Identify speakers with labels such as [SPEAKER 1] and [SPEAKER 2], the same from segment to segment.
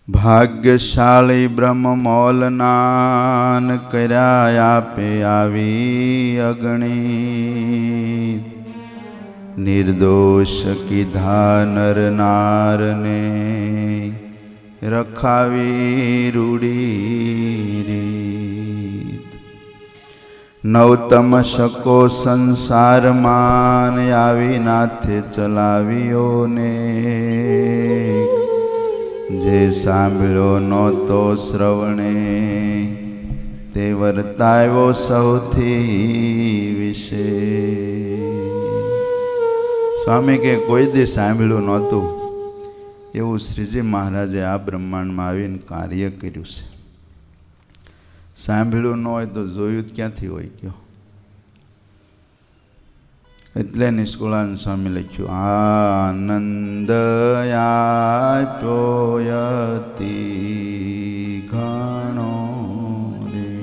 [SPEAKER 1] ભાગ્યશાળી બ્રહ્મ મોલનાન કર્યા આપે આવી અગણિત નિર્દોષ કીધા નર નારને રખાવી રૂડી રીત નવતમ શકો સંસારમાં આવી નાથે ચલાવ્યો ને જે સાંભળ્યો નહોતો શ્રવણે તે વર્તાવ્યો સૌથી વિશેષ. સ્વામી કે કોઈ દી સાંભળ્યું નહોતું એવું શ્રીજી મહારાજે આ બ્રહ્માંડમાં આવીને કાર્ય કર્યું છે. સાંભળ્યું ન હોય તો જોયું ક્યાંથી હોય ગયો. એટલે નિષ્કુળાનંદ સ્વામી લખ્યું આનંદ આપ્યો યતિ ઘણો રે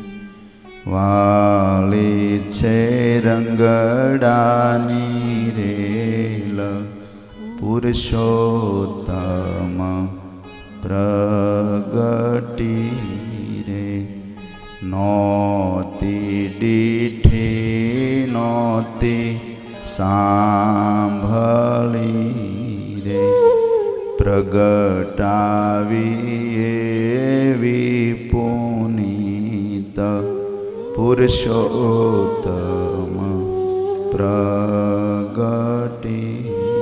[SPEAKER 1] વાળી છે રંગડાની રેલ પુરુષોત્તમ પ્રગટી રે નોતી દીઠી નોતી સાંભળી રે પ્રગટાવી એવી પુનીત પુરુષોત્તમ પ્રગટી.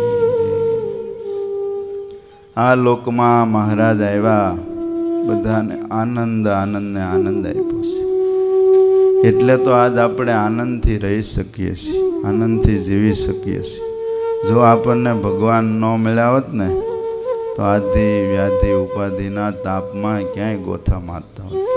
[SPEAKER 1] આ લોકમાં મહારાજ આવ્યા, બધાને આનંદ આનંદને આનંદ આપ્યો છે. એટલે તો આજ આપણે આનંદથી રહી શકીએ છીએ, આનંદથી જીવી શકીએ છીએ. જો આપણને ભગવાન ન મળ્યા હોત ને તો આધિ વ્યાધિ ઉપાધિના તાપમાં ક્યાંય ગોથા મારતા હોત.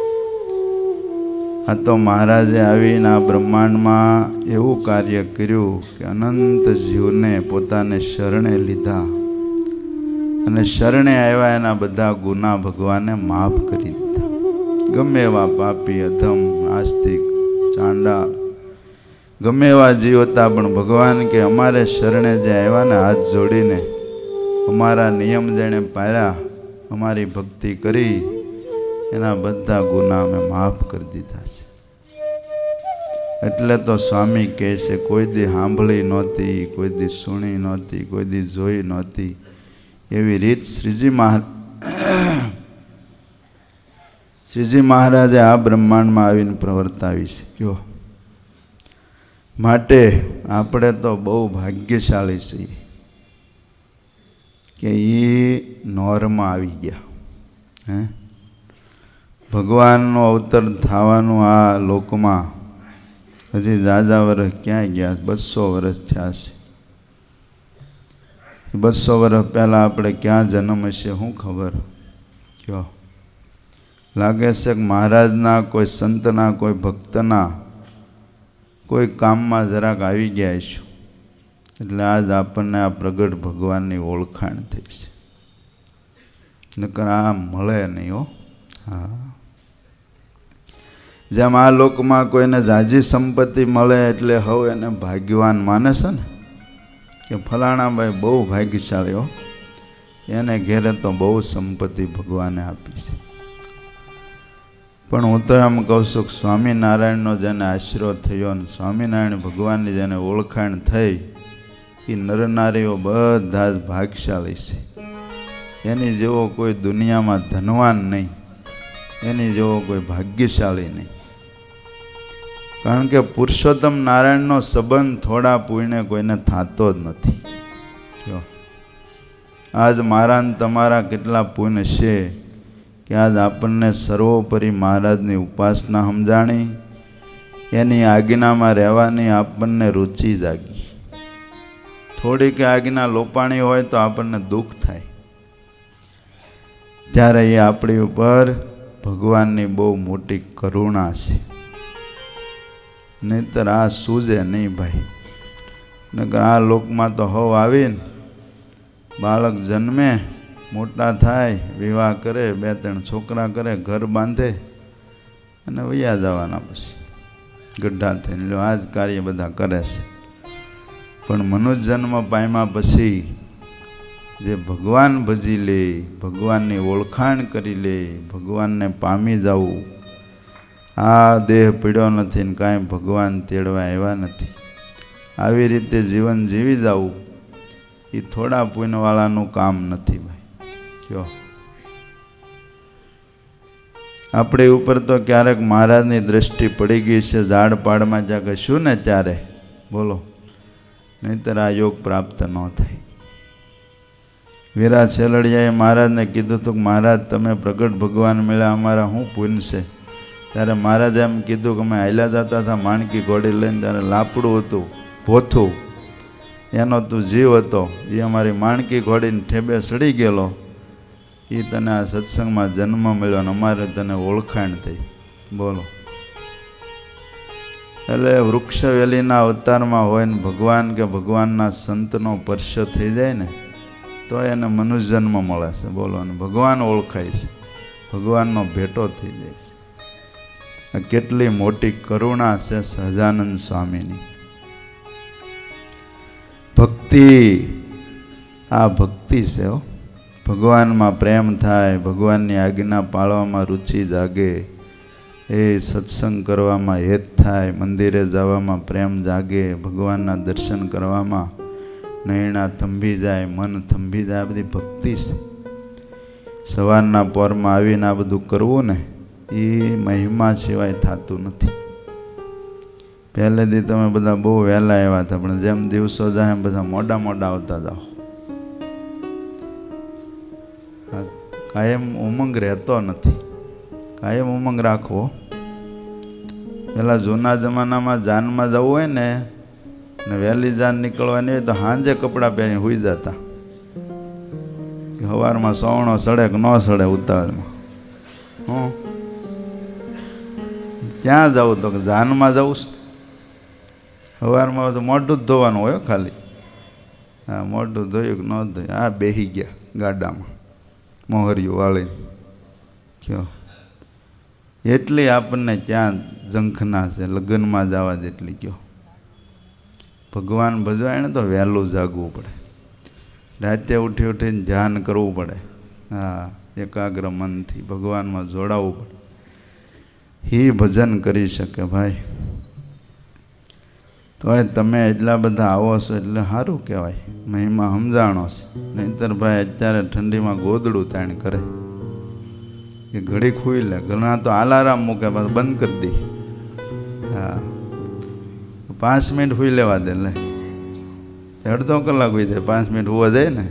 [SPEAKER 1] આ તો મહારાજે આવીને આ બ્રહ્માંડમાં એવું કાર્ય કર્યું કે અનંત જીવને પોતાને શરણે લીધા અને શરણે આવ્યા એના બધા ગુના ભગવાને માફ કરી દીધા. ગમે એવા પાપી અધમ નાસ્તિક ચાંડા ગમે એવા જીવ હતા, પણ ભગવાન કે અમારે શરણે જે આવ્યા ને હાથ જોડીને અમારા નિયમ જેણે પાળ્યા, અમારી ભક્તિ કરી, એના બધા ગુના અમે માફ કરી દીધા છે. એટલે તો સ્વામી કહે છે કોઈ દી સાંભળી નહોતી, કોઈ દી સુણી નહોતી, કોઈ દી જોઈ નહોતી એવી રીત શ્રીજી મહારાજે આ બ્રહ્માંડમાં આવીને પ્રવર્તાવી છે. કયો માટે આપણે તો બહુ ભાગ્યશાળી છીએ કે એ નોરમાં આવી ગયા. ભગવાનનો અવતર થવાનું આ લોકમાં હજી જાજા વર્ષ ક્યાંય ગયા, 200 વર્ષ થયા છે. 200 વર્ષ પહેલાં આપણે ક્યાં જન્મ હશે શું ખબર. કયો લાગે છે કે મહારાજના કોઈ સંતના કોઈ ભક્તના કોઈ કામમાં જરાક આવી ગયા છું, એટલે આજ આપણને આ પ્રગટ ભગવાનની ઓળખાણ થઈ છે. નકર આ મળે નહીં હો. હા, જેમ આ લોકમાં કોઈને જાજી સંપત્તિ મળે એટલે હવે એને ભાગ્યવાન માને છે ને કે ફલાણા ભાઈ બહુ ભાગ્યશાળી હો, એને ઘેરે તો બહુ સંપત્તિ ભગવાને આપી છે. પણ હું તો એમ કહું છું કે સ્વામિનારાયણનો જેને આશરો થયો ને સ્વામિનારાયણ ભગવાનની જેને ઓળખાણ થઈ એ નરનારીઓ બધા જ ભાગ્યશાળી છે. એની જેવો કોઈ દુનિયામાં ધનવાન નહીં, એની જેવો કોઈ ભાગ્યશાળી નહીં. કારણ કે પુરુષોત્તમ નારાયણનો સંબંધ થોડા પુણ્ય કોઈને થતો જ નથી. આજ મારા ને તમારા કેટલા પુણ્ય છે કે આજ આપણને સર્વોપરી મહારાજની ઉપાસના સમજાણી, એની આજ્ઞામાં રહેવાની આપણને રુચિ જાગી. થોડીક આજ્ઞા લોપાણી હોય તો આપણને દુઃખ થાય. ત્યારે એ આપણી ઉપર ભગવાનની બહુ મોટી કરુણા છે. નહીતર આ સૂજે નહીં ભાઈ. નકર આ લોકમાં તો હવ આવીને બાળક જન્મે, મોટા થાય, વિવાહ કરે, 2-3 છોકરા કરે, ઘર બાંધે અને વૈયા જવાના પછી ગઢા થઈને. લો આ જ કાર્ય બધા કરે છે. પણ મનુષ્ય જન્મ પામ્યા પછી જે ભગવાન ભજી લે, ભગવાનની ઓળખાણ કરી લે, ભગવાનને પામી જવું, આ દેહ પીડ્યો નથી ને કાંઈ ભગવાન તેડવા આવ્યા નથી, આવી રીતે જીવન જીવી જવું એ થોડા પુણ્યવાળાનું કામ નથી ભાઈ. કયો આપણી ઉપર તો ક્યારેક મહારાજની દ્રષ્ટિ પડી ગઈ છે, ઝાડ પાડમાં જ્યાં કશું ને ત્યારે બોલો, નહીંતર આ યોગ પ્રાપ્ત ન થાય. વીરા છેલડિયાએ મહારાજને કીધું હતું કે મહારાજ તમે પ્રગટ ભગવાન મળ્યા, અમારા શું પુણ્ય છે? ત્યારે મહારાજે એમ કીધું કે અમે હાલ્યા જતા હતા માણકી ઘોડી લઈને, ત્યારે લાપડું હતું ભોથું, એનો તું જીવ હતો, એ અમારી માણકી ઘોડીને ઠેબે સડી ગયેલો, એ તને આ સત્સંગમાં જન્મ મળ્યો અને અમારે તને ઓળખાણ થઈ. બોલો, એટલે વૃક્ષ વેલીના અવતારમાં હોય ને ભગવાન કે ભગવાનના સંતનો સ્પર્શ થઈ જાય ને તો એને મનુષ્ય જન્મ મળે છે. બોલો, અને ભગવાન ઓળખાય છે, ભગવાનનો ભેટો થઈ જાય છે. આ કેટલી મોટી કરુણા છે સહજાનંદ સ્વામીની. ભક્તિ, આ ભક્તિ છે હો. ભગવાનમાં પ્રેમ થાય, ભગવાનની આજ્ઞા પાળવામાં રુચિ જાગે, એ સત્સંગ કરવામાં હેત થાય, મંદિરે જવામાં પ્રેમ જાગે, ભગવાનના દર્શન કરવામાં નૈણા થંભી જાય, મન થંભી જાય, આ બધી ભક્તિ છે. સવારના પોરમાં આવીને આ બધું કરવું ને એ મહિમા સિવાય થતું નથી. પહેલેથી તમે બધા બહુ વહેલા આવ્યા હતા, પણ જેમ દિવસો જાય એમ બધા મોડા મોડા આવતા જાઓ. કાયમ ઉમંગ રહેતો નથી, કાયમ ઉમંગ રાખવો. પેલા જૂના જમાનામાં જાનમાં જવું હોય ને વહેલી જાન નીકળવાની હોય તો સાંજે કપડાં પહેરીને સૂઈ જતા, સવારમાં સવણો સડે કે ન સડે ઉતાવળમાં. હું ક્યાં જવું તો કે જાનમાં જવું, સવારમાં તો મોઢું જ ધોવાનું હોય ખાલી. હા, મોઢું ધોયું કે ન ધોયું, આ બેસી ગયા ગાડામાં મોહરિયું વાળીને. કયો એટલી આપણને ક્યાં ઝંખના છે લગ્નમાં જવા જેટલી. કયો ભગવાન ભજવાય ને તો વહેલું જાગવું પડે, રાતે ઉઠી ઉઠીને ધ્યાન કરવું પડે. હા, એકાગ્ર મનથી ભગવાનમાં જોડાવવું પડે, એ ભજન કરી શકે ભાઈ. તો તમે એટલા બધા આવો છો એટલે સારું કહેવાય, મહિમા સમજાણો છે. નહીંતર ભાઈ અત્યારે ઠંડીમાં ગોદડું તાણ કરે, એ ઘડી ખુઈ લે, ઘણા તો અલાર્મ મૂકે બંધ કરી દે. હા, 5 મિનિટ સુઈ લેવા દે, લે અડધો કલાક હોઈ જાય, 5 મિનિટ હોવા જાય ને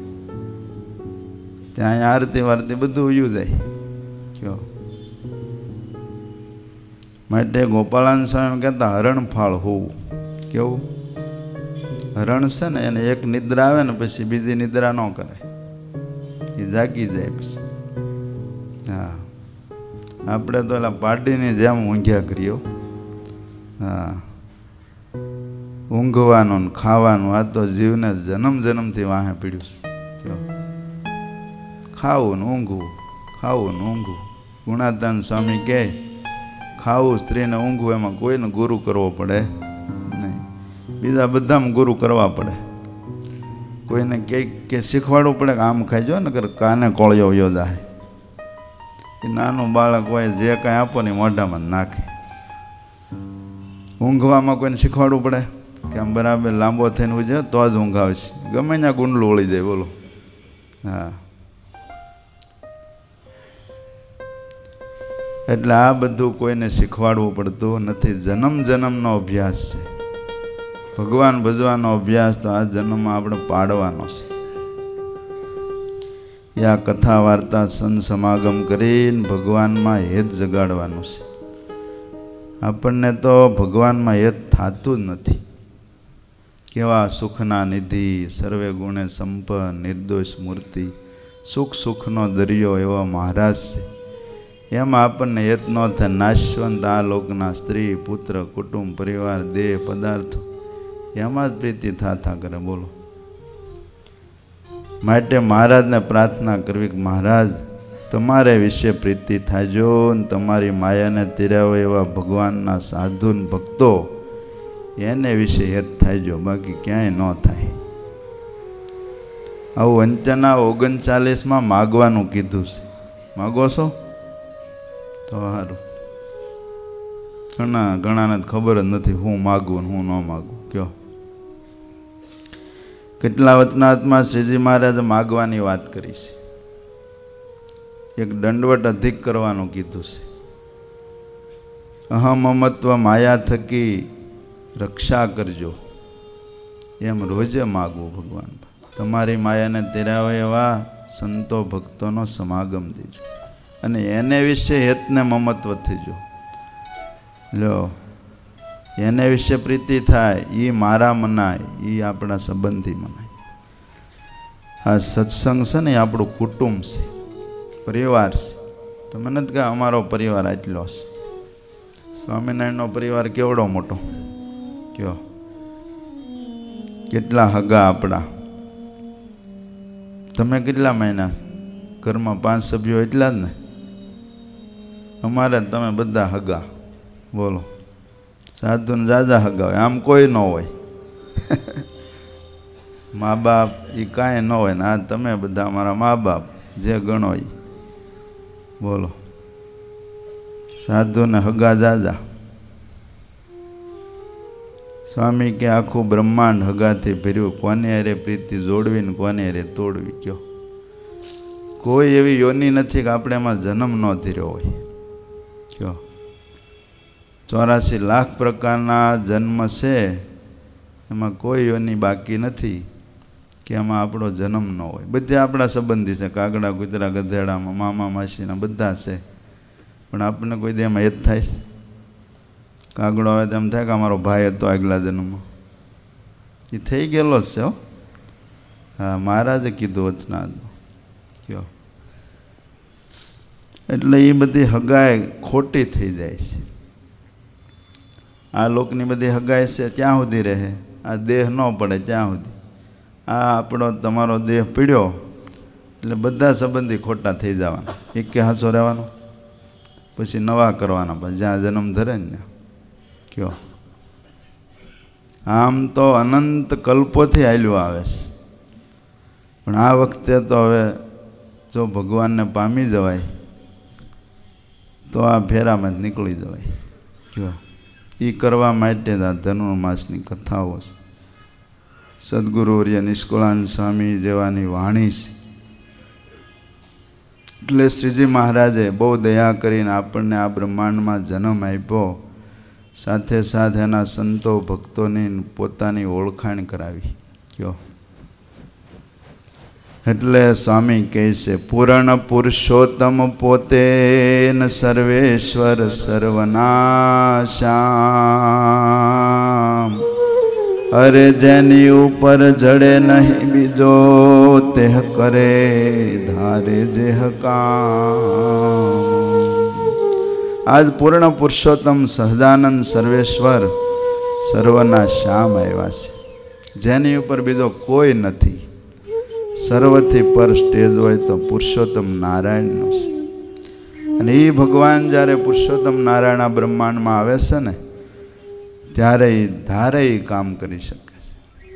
[SPEAKER 1] ત્યાં આરતી વારતી બધું ઉયું જાય. કયો માટે ગોપાળાન સ્વામી કહેતા હરણ ફાળ હોવું. કેવું હરણ છે ને એને એક નિદ્રા આવે ને પછી બીજી નિદ્રા ન કરે, એ જાગી જાય પછી. હા, આપણે તો એલા પાડીની જેમ ઊંઘ્યા કરીએ. હા, ઊંઘવાનું ને ખાવાનું આ તો જીવને જન્મ જન્મથી વાહે પીડ્યું છે. ખાવું ને ઊંઘવું, ખાવું ને ઊંઘવું. ગુણાતાન સ્વામી કહે ખાવું, સ્ત્રીને ઊંઘવું, એમાં કોઈને ગુરુ કરવો પડે નહીં, બીજા બધામાં ગુરુ કરવા પડે. કોઈને કે શીખવાડવું પડે કે આમ ખાઈ જો ને કર કાને કોળિયો યોજાય. એ નાનું બાળક હોય જે કાંઈ આપો ને મોઢામાં નાખે. ઊંઘવામાં કોઈને શીખવાડવું પડે કે આમ બરાબર લાંબો થઈને ઉજે તો જ ઊંઘ આવશે, ગમે ત્યાં ગુંડલું વળી જાય. બોલો, હા. એટલે આ બધું કોઈને શીખવાડવું પડતું નથી, જન્મ જન્મનો અભ્યાસ છે. ભગવાન ભજવાનો અભ્યાસ તો આ જન્મમાં આપણે પાડવાનો છે. આ કથા વાર્તા સંત સમાગમ કરીને ભગવાનમાં હેત જગાડવાનું છે. આપણને તો ભગવાનમાં હેત થતું જ નથી. કેવા સુખના નિધિ, સર્વે ગુણે સંપન્ન, નિર્દોષ મૂર્તિ, સુખ સુખનો દરિયો એવો મહારાજ છે. એમાં આપણને હેત ન થાય. નાશવંત આ લોકના સ્ત્રી પુત્ર કુટુંબ પરિવાર દેહ પદાર્થો એમાં જ પ્રીતિ થા કરે. બોલો, માટે મહારાજને પ્રાર્થના કરવી કે મહારાજ તમારે વિશે પ્રીતિ થાજો ને તમારી માયાને તીરાવો એવા ભગવાનના સાધુ ભક્તો એને વિશે હેત થાજો, બાકી ક્યાંય ન થાય. આવું અંત્યના 39માં માગવાનું કીધું છે. માગો છો તો સારું. ઘણાને ખબર જ નથી હું માગું ને હું ન માગું. કયો કેટલા વચનાત્મા શ્રીજી મહારાજે માગવાની વાત કરી છે. એક દંડવટ અધિક કરવાનું કીધું છે. અહમ મમત્વ માયા થકી રક્ષા કરજો એમ રોજે માગવું ભગવાન. તમારી માયાને તેરાવે એવા સંતો ભક્તોનો સમાગમ દેજો અને એને વિશે હેતને મમત્વ થઈજો. લો એને વિશે પ્રીતિ થાય, એ મારા મનાય, એ આપણા સંબંધી મનાય. આ સત્સંગ છે ને એ આપણું કુટુંબ છે, પરિવાર છે. તમે નથી કહે અમારો પરિવાર આટલો છે. સ્વામિનારાયણનો પરિવાર કેવડો મોટો, કયો કેટલા હગા આપણા. તમે કેટલા મહિના ઘરમાં 5 સભ્યો એટલા જ ને. અમારે તમે બધા હગા. બોલો સાધુને જાજા હગા હોય, આમ કોઈ ન હોય. મા બાપ એ કાંઈ ન હોય ને આ તમે બધા અમારા મા બાપ જે ગણો એ. બોલો સાધુને હગા જાજા. સ્વામી કે આખું બ્રહ્માંડ હગાથી ભર્યું, કોને હારે પ્રીતિ જોડવી ને કોને હારે તોડવી. કયો કોઈ એવી યોની નથી કે આપણે એમાં જન્મ ન ધીર્યો હોય. કયો 84 લાખ પ્રકારના જન્મ છે, એમાં કોઈ યોની બાકી નથી કે એમાં આપણો જન્મ ન હોય. બધે આપણા સંબંધી છે, કાગડા કૂતરા ગધેડામાં મામા માસીના બધા છે, પણ આપણને કોઈ દે એમાં હેત થાય છે. કાગડો આવે તેમ થાય કે અમારો ભાઈ હતો આગલા જન્મમાં. એ થઈ ગયેલો જ છે. હા મહારાજે કીધું વચનાદ. કયો એટલે એ બધી હગાઈ ખોટી થઈ જાય છે. આ લોકની બધી હગાઈ છે ત્યાં સુધી રહે, આ દેહ ન પડે ત્યાં સુધી. આ આપણો તમારો દેહ પીડ્યો એટલે બધા સંબંધી ખોટા થઈ જવાના. એક કે હાસો રહેવાનો, પછી નવા કરવાના, પછી જ્યાં જન્મ ધરે ને. કયો આમ તો અનંત કલ્પોથી હાલ્યું આવે છે, પણ આ વખતે તો હવે જો ભગવાનને પામી જવાય તો આ ફેરામાં જ નીકળી જવાય. કયો એ કરવા માટે જ આ ધનુર્માસની કથાઓ છે. સદગુરુવર્ય નિષ્કુળાનંદ સ્વામી જેવાની વાણી છે. એટલે શ્રીજી મહારાજે બહુ દયા કરીને આપણને આ બ્રહ્માંડમાં જન્મ આપ્યો, સાથે સાથે એના સંતો ભક્તોની પોતાની ઓળખાણ કરાવી. કયો એટલે સ્વામી કહે છે પૂર્ણ પુરુષોત્તમ પોતે ન સર્વેશ્વર સર્વનાશામ. અરે જેની ઉપર જડે નહીં બીજો તેહ કરે ધારે જેહ કામ. આજ પૂર્ણ પુરુષોત્તમ સહજાનંદ સર્વેશ્વર સર્વના શ્યામ આવ્યા છે, જેની ઉપર બીજો કોઈ નથી. સર્વથી પર સ્ટેજ હોય તો પુરુષોત્તમ નારાયણનો છે. અને એ ભગવાન જ્યારે પુરુષોત્તમ નારાયણ બ્રહ્માંડમાં આવે છે ને ત્યારે એ ધારે કામ કરી શકે છે.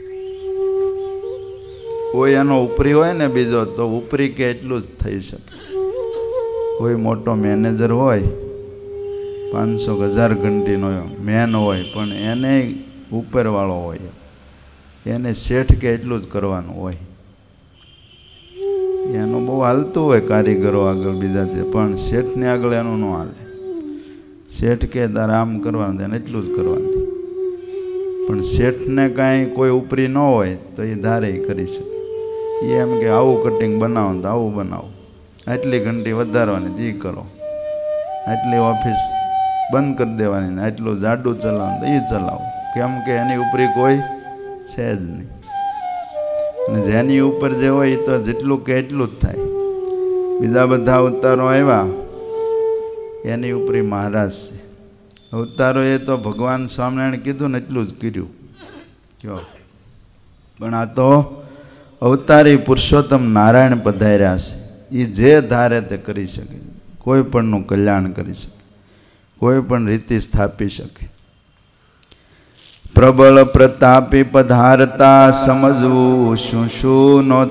[SPEAKER 1] કોઈ એનો ઉપરી હોય ને બીજો તો ઉપરી કે એટલું જ થઈ શકે. કોઈ મોટો મેનેજર હોય 500,000 ઘંટીનો મેન હોય, પણ એને ઉપરવાળો હોય, એને શેઠ કે એટલું જ કરવાનું હોય. એનું બહુ હાલતું હોય કારીગરો આગળ બીજા, પણ શેઠને આગળ એનું ન હાલે. શેઠ કે તારે આમ કરવાનું એને એટલું જ કરવાનું. પણ શેઠને કાંઈ કોઈ ઉપરી ન હોય તો એ ધારે કરી શકે. એ એમ કે આવું કટિંગ બનાવો તો આવું બનાવો, આટલી ઘંટી વધારવાની તો એ કરો, આટલી ઓફિસ બંધ કરી દેવાની ને આટલું જાડું ચલાવવાનું તો એ ચલાવો. કેમ કે એની ઉપરી કોઈ છે જ નહીં. અને જેની ઉપર જે હોય એ તો જેટલું કે એટલું જ થાય. બીજા બધા અવતારો આવ્યા એની ઉપરી મહારાજ છે. અવતારો એ તો ભગવાન સ્વામિનારાયણ કીધું ને એટલું જ કર્યું. જો પણ આ તો અવતારી પુરુષોત્તમ નારાયણ પધાર્યા છે. એ જે ધારે તે કરી શકે, કોઈ પણનું કલ્યાણ કરી શકે, કોઈ પણ રીતિ સ્થાપી શકે. પ્રબળ પ્રતાપી પધારતા સમજવું શું શું નો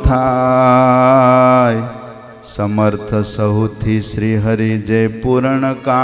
[SPEAKER 1] થાય. સમર્થ સહુથી શ્રી હરિ જય પૂર્ણ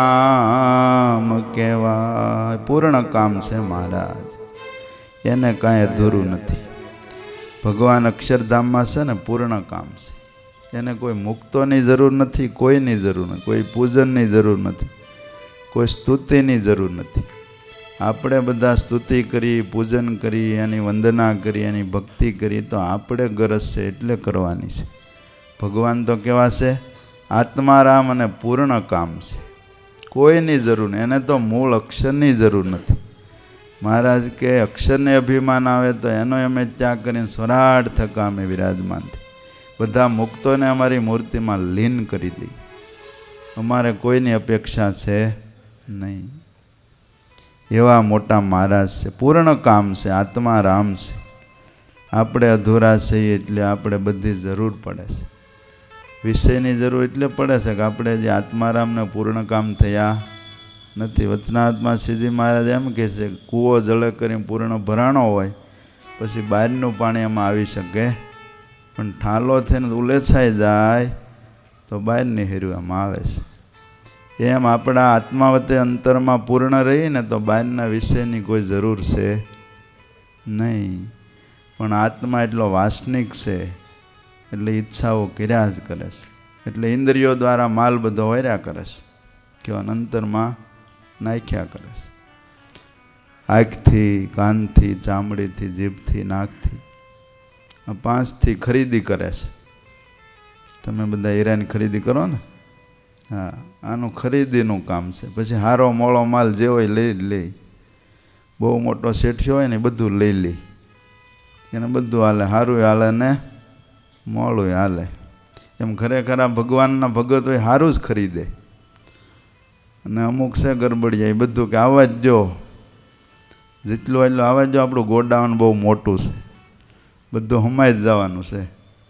[SPEAKER 1] કામ કહેવાય. પૂર્ણ કામ છે મહારાજ, એને કાંઈ અધૂરું નથી. ભગવાન અક્ષરધામમાં છે ને પૂર્ણ કામ છે. એને કોઈ મુક્તોની જરૂર નથી, કોઈની જરૂર નથી, કોઈ પૂજનની જરૂર નથી, કોઈ સ્તુતિની જરૂર નથી. આપણે બધા સ્તુતિ કરી, પૂજન કરી, એની વંદના કરી, એની ભક્તિ કરી તો આપણે ગરજ છે એટલે કરવાની છે. ભગવાન તો કેવા છે? આત્મારામ અને પૂર્ણ કામ છે. કોઈની જરૂર નહીં, એને તો મૂળ અક્ષરની જરૂર નથી. મહારાજ કે અક્ષરને અભિમાન આવે તો એનો અમે ત્યાગ કરીને સ્વરાટ થકા અમે વિરાજમાન થઈ. બધા મુક્તોને અમારી મૂર્તિમાં લીન કરી દઈ. અમારે કોઈની અપેક્ષા છે નહીં. એવા મોટા મહારાજ છે. પૂર્ણ કામ છે, આત્મા રામ છે. આપણે અધૂરા છીએ એટલે આપણે બધી જરૂર પડે છે. વિષયની જરૂર એટલે પડે છે કે આપણે જે આત્મારામને પૂર્ણ કામ થયા નથી. વચનાત્મા શ્રીજી મહારાજ એમ કહે છે, કૂવો જળે કરીને પૂર્ણ ભરાણો હોય પછી બહારનું પાણી એમાં આવી શકે, પણ ઠાલો થઈને ઉલેછાઈ જાય તો બહારની હેરું એમાં આવે છે. એમ આપણા આત્મા વતે અંતરમાં પૂર્ણ રહીને તો બહારના વિષયની કોઈ જરૂર છે નહીં. પણ આત્મા એટલો વાસનિક છે એટલે ઈચ્છાઓ કર્યા જ કરે છે. એટલે ઇન્દ્રિયો દ્વારા માલ બધો વર્યા કરે છે, કે અંતરમાં નાખ્યા કરે છે. આંખથી, કાનથી, ચામડીથી, જીભથી, નાકથી, આ 5થી ખરીદી કરે છે. તમે બધા હીરાની ખરીદી કરો ને? હા, આનું ખરીદીનું કામ છે. પછી હારો મોળો માલ જે હોય લઈ જ લે. બહુ મોટો શેઠિયો હોય ને બધું લઈ લે, એને બધું હાલે, સારું હાલે ને મોળું હાલે. એમ ખરેખર આ ભગવાનના ભગત હોય સારું જ ખરીદે. અને અમુક છે ગરબડ જાય બધું કે આવવા જ જો, જેટલું એટલું આવવા જ જો. આપણું ગોડાઉન બહુ મોટું છે, બધું હમાઈ જ જવાનું છે.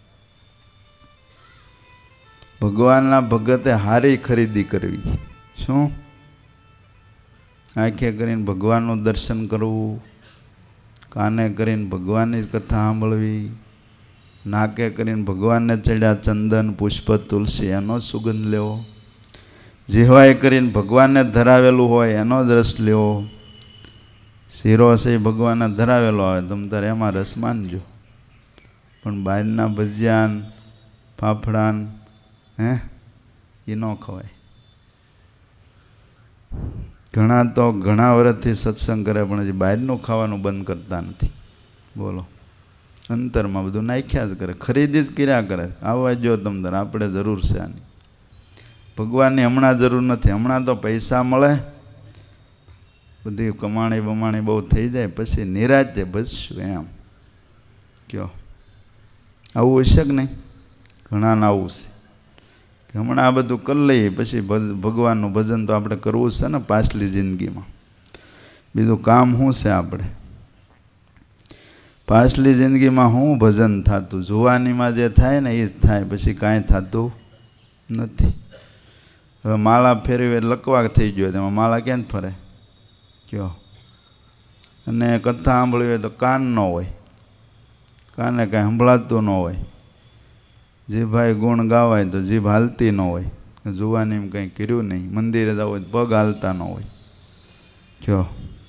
[SPEAKER 1] ભગવાનના ભગતે હારી ખરીદી કરવી. શું? આંખે કરીને ભગવાનનું દર્શન કરવું, કાને કરીને ભગવાનની કથા સાંભળવી, નાકે કરીને ભગવાનને ચડ્યા ચંદન, પુષ્પ, તુલસી એનો સુગંધ લેવો, જીહવાએ કરીને ભગવાનને ધરાવેલું હોય એનો જ રસ લેવો. શીરો છે ભગવાનને ધરાવેલો હોય તમે તારે એમાં રસ માનજો, પણ બહારના ભજીયાન ફાફડાન એ ન ખવાય. ઘણા તો ઘણા વર્ષથી સત્સંગ કરે પણ હજી બહારનું ખાવાનું બંધ કરતા નથી. બોલો, અંતરમાં બધું નાખ્યા જ કરે, ખરીદી જ કર્યા કરે. આવવા જો તમ તારે, આપણે જરૂર છે આની. ભગવાનની હમણાં જરૂર નથી. હમણાં તો પૈસા મળે, બધી કમાણી બમાણી બહુ થઈ જાય પછી નિરાતે બચશું એમ કયો. આવું હશે કે નહીં? ઘણાને આવું છે કે હમણાં આ બધું કરી લઈએ પછી ભગવાનનું ભજન તો આપણે કરવું છે ને પાછલી જિંદગીમાં. બીજું કામ શું છે આપણે? પાછલી જિંદગીમાં શું ભજન થતું? જુવાનીમાં જે થાય ને એ જ થાય, પછી કાંઈ થતું નથી. હવે માળા ફેરવી લકવા થઈ ગયો, તેમાં માળા ક્યાં ફરે કયો? અને કથા સાંભળવી હોય તો કાન ન હોય, કાને કાંઈ સંભળાતું ન હોય. જીભાઈ ગુણ ગાવાય તો જીભ હાલતી ન હોય. જુવાનીમાં કંઈ કર્યું નહીં. મંદિરે જવું હોય તો પગ હાલતા ન હોય કયો.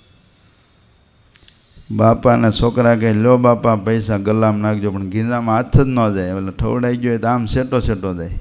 [SPEAKER 1] બાપાને છોકરા કહે લો બાપા પૈસા ગલામાં નાખજો, પણ ગીંજામાં હાથ જ ન જાય. એટલે ઠવડાઈ ગયો હોય તો આમ સેટો સેટો જાય.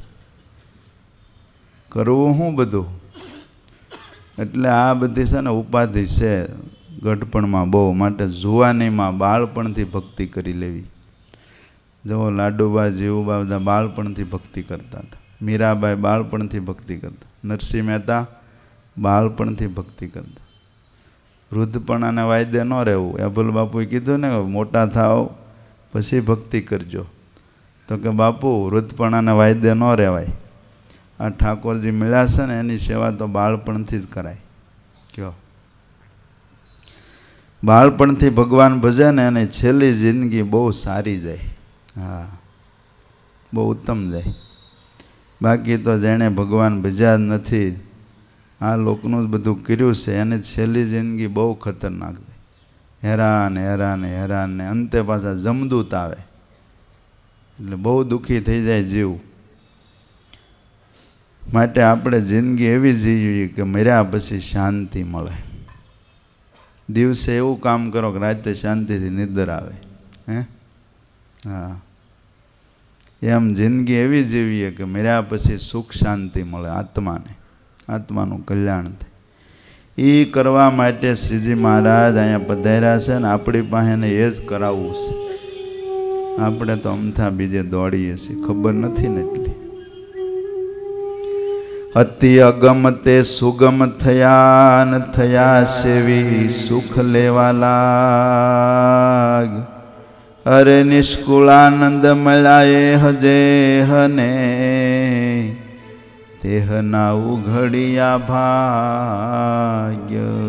[SPEAKER 1] કરવું શું બધું? એટલે આ બધી છે ને ઉપાધિ છે ગઢપણમાં બહુ. માટે જુવાનીમાં બાળપણથી ભક્તિ કરી લેવી. જો લાડુબા જીવુબા બધા બાળપણથી ભક્તિ કરતા હતા. મીરાબાઈ બાળપણથી ભક્તિ કરતા. નરસિંહ મહેતા બાળપણથી ભક્તિ કરતા. વૃદ્ધપણાને વાયદે ન રહેવું. અભુલ બાપુએ કીધું ને મોટા થાવ પછી ભક્તિ કરજો. તો કે બાપુ વૃદ્ધપણાને વાયદે ન રહેવાય. આ ઠાકોરજી મળ્યા છે ને એની સેવા તો બાળપણથી જ કરાય કયો. બાળપણથી ભગવાન ભજે ને એની છેલ્લી જિંદગી બહુ સારી જાય. હા, બહુ ઉત્તમ જાય. બાકી તો જેણે ભગવાન ભજ્યા જ નથી, આ લોકનું જ બધું કર્યું છે, એની છેલ્લી જિંદગી બહુ ખતરનાક જાય. હેરાન હેરાન હેરાન ને અંતે પાછા જમદૂત આવે એટલે બહુ દુઃખી થઈ જાય જીવ. માટે આપણે જિંદગી એવી જીવીએ કે મર્યા પછી શાંતિ મળે. દિવસે એવું કામ કરો કે રાતે શાંતિથી નિદ્ર આવે. હે હા, એમ જિંદગી એવી જીવીએ કે મર્યા પછી સુખ શાંતિ મળે આત્માને, આત્માનું કલ્યાણ થાય. એ કરવા માટે શ્રીજી મહારાજ અહીંયા પધાર્યા છે ને આપણી પાસે એ જ કરાવવું છે. આપણે તો અમથા બીજે દોડીએ છીએ, ખબર નથી ને એટલી. અતિ અગમ તે સુગમ થયા ન થયા સેવી સુખ લેવા લાગ. અરે નિષ્કુળાનંદ મળાએ હજે હને તેહ ના ઉઘડિયા ભાગ્ય.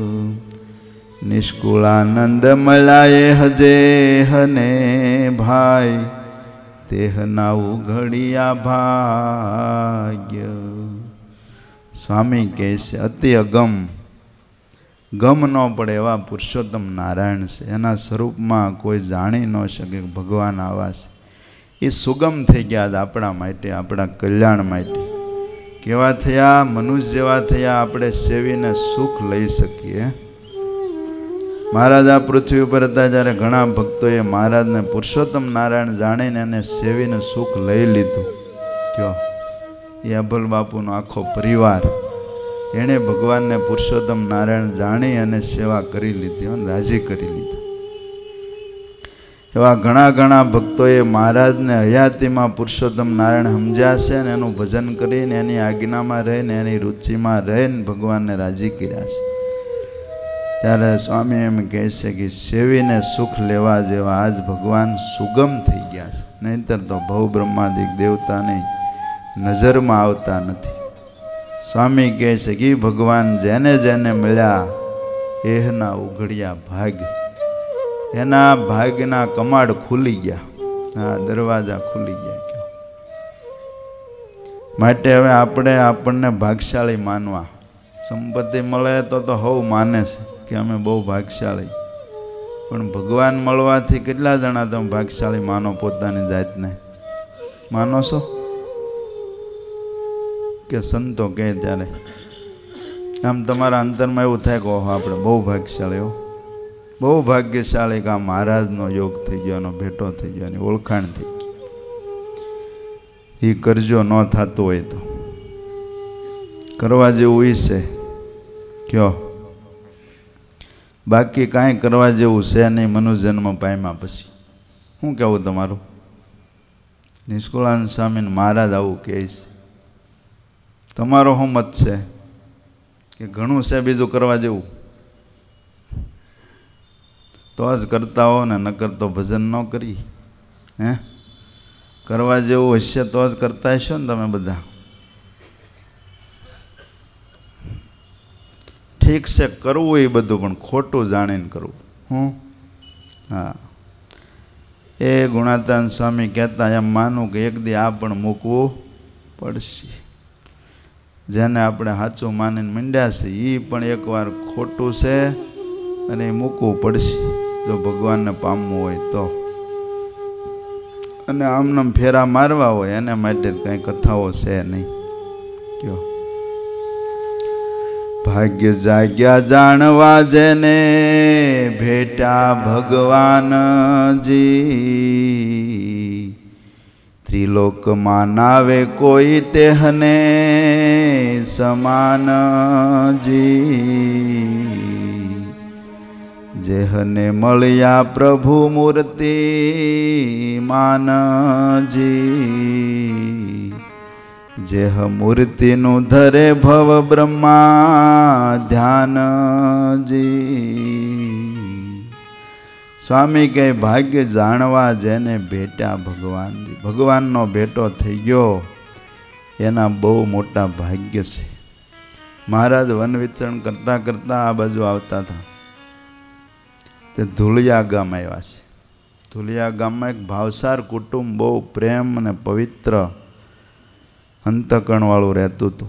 [SPEAKER 1] નિષ્કુળાનંદ મળાએ હજે હને ભાઈ તેહ ના ઉઘડિયા ભાગ્ય. સ્વામી કહે છે અતિ અગમ, ગમ ન પડે એવા પુરુષોત્તમ નારાયણ છે. એના સ્વરૂપમાં કોઈ જાણી ન શકે ભગવાન આવા છે. એ સુગમ થઈ ગયા આપણા માટે, આપણા કલ્યાણ માટે. કેવા થયા? મનુષ્ય જેવા થયા. આપણે સેવીને સુખ લઈ શકીએ. મહારાજ આ પૃથ્વી ઉપર હતા જ્યારે ઘણા ભક્તોએ મહારાજને પુરુષોત્તમ નારાયણ જાણીને એને સેવીને સુખ લઈ લીધું. કયો એ અભલ બાપુનો આખો પરિવાર એણે ભગવાનને પુરુષોત્તમ નારાયણ જાણી અને સેવા કરી લીધી અને રાજી કરી લીધા. એવા ઘણા ઘણા ભક્તોએ મહારાજને હયાતીમાં પુરુષોત્તમ નારાયણ સમજ્યા છે ને એનું ભજન કરીને એની આજ્ઞામાં રહીને એની રુચિમાં રહીને ભગવાનને રાજી કર્યા છે. ત્યારે સ્વામી એમ કહે છે કે સેવીને સુખ લેવા જેવા આજ ભગવાન સુગમ થઈ ગયા છે. નહીંતર તો ભવ બ્રહ્માદિક દેવતાની નજરમાં આવતા નથી. સ્વામી કહે છે કે ભગવાન જેને જેને મળ્યા એના ઉઘડ્યા ભાગ. એના ભાગના કમાડ ખુલી ગયા. હા, દરવાજા ખુલી ગયા. માટે હવે આપણને ભાગશાળી માનવા. સંપત્તિ મળે તો હવ માને છે કે અમે બહુ ભાગશાળી. પણ ભગવાન મળવાથી કેટલા જણા તમે ભાગશાળી માનો પોતાની જાતને? માનો છો કે સંતો કહે ત્યારે આમ તમારા અંતરમાં એવું થાય કે ઓહો આપણે બહુ ભાગ્યશાળી, હો બહુ ભાગ્યશાળી, કે આ મહારાજનો યોગ થઈ ગયો, એનો ભેટો થઈ ગયો, એની ઓળખાણ થઈ ગઈ. એ કરજો ન થતું હોય તો કરવા જેવું એ છે કયો. બાકી કાંઈ કરવા જેવું છે નહીં. મનુજન્મ પામ્યા પછી શું કહેવું તમારું? નિષ્કુળાનંદ સ્વામીને મહારાજ આવું કહે છે. તમારો શું મત છે કે ઘણું છે બીજું કરવા જેવું? તો જ કરતા હો ને, નકર તો ભજન ન કરી. હે, કરવા જેવું હશે તો જ કરતા હશો ને તમે બધા. ઠીક છે કરવું એ બધું, પણ ખોટું જાણીને કરવું. હું હા, એ ગુણાતાન સ્વામી કહેતા એમ માનું કે એક દી આ પણ મૂકવું પડશે. જેને આપણે સાચું માનીને મંડ્યા છે એ પણ એકવાર ખોટું છે અને એ મૂકવું પડશે જો ભગવાનને પામવું હોય તો. અને આમનામ ફેરા મારવા હોય એને માટે કંઈ કથાઓ છે નહીં. કયો ભાગ્ય જાગ્યા જાણવા જેને ભેટા ભગવાનજી. ત્રિલોકમાં નાવે કોઈ તેહને સમાનજી. જેહને મળ્યા પ્રભુ મૂર્તિ માનજી. જેહ મૂર્તિનું ધરે ભવ બ્રહ્મા ધ્યાનજી. સ્વામી કહે ભાગ્ય જાણવા જેને ભેટ્યા ભગવાનજી. ભગવાનનો ભેટો થઈ ગયો એના બહુ મોટા ભાગ્ય છે. મહારાજ વન વિચરણ કરતાં કરતાં આ બાજુ આવતા હતા તે ધુલિયા ગામ આવ્યા છે. ધુલિયા ગામમાં એક ભાવસાર કુટુંબ બહુ પ્રેમ અને પવિત્ર અંતકણવાળું રહેતું હતું.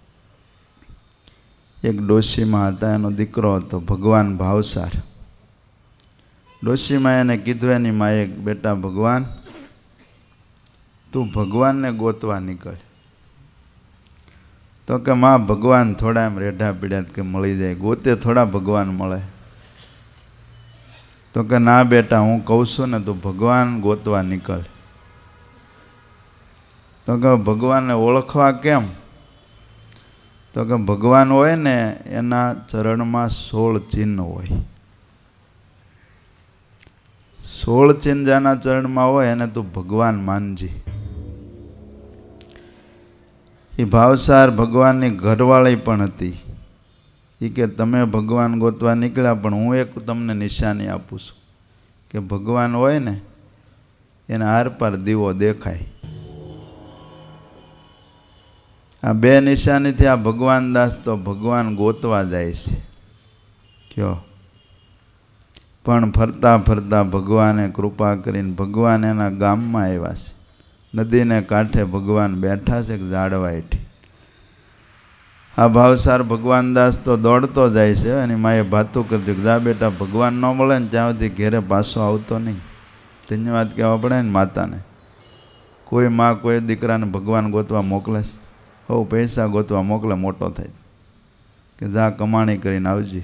[SPEAKER 1] એક ડોશીમાં હતા, એનો દીકરો હતો ભગવાન ભાવસાર. ડોશીમાં એને કીધું એની માએ, બેટા ભગવાન તું ભગવાનને ગોતવા નીકળ. તો કે માં ભગવાન થોડા એમ રેઢા પીડ્યા કે મળી જાય, ગોતે થોડા ભગવાન મળે. તો કે ના બેટા હું કહું છું ને તું ભગવાન ગોતવા નીકળ. તો કે ભગવાનને ઓળખવા કેમ? તો કે ભગવાન હોય ને એના ચરણમાં 16 ચિહ્ન હોય. 16 ચિહ્ન જેના ચરણમાં હોય એને તું ભગવાન માનજી. એ ભાવસાર ભગવાનની ઘરવાળી પણ હતી. એ કે તમે ભગવાન ગોતવા નીકળ્યા પણ હું એક તમને નિશાની આપું છું કે ભગવાન હોય ને એના આરપાર દીવો દેખાય. આ 2 નિશાનીથી આ ભગવાન દાસ તો ભગવાન ગોતવા જાય છે. કયો પણ ફરતા ફરતા ભગવાને કૃપા કરીને ભગવાન એના ગામમાં આવ્યા છે. નદીને કાંઠે ભગવાન બેઠા છે ઝાડવા હેઠી. આ ભાવસાર ભગવાન દાસ તો દોડતો જાય છે. એની માએ ભાતું કરતી કે જા બેટા ભગવાન ન મળે ને ત્યાં સુધી ઘેરે પાછો આવતો નહીં. ધન્યવાદ કહેવા પડે ને માતાને. કોઈ માં કોઈ દીકરાને ભગવાન ગોતવા મોકલે છે. હો પૈસા ગોતવા મોકલે મોટો થાય કે જા કમાણી કરીને આવજે.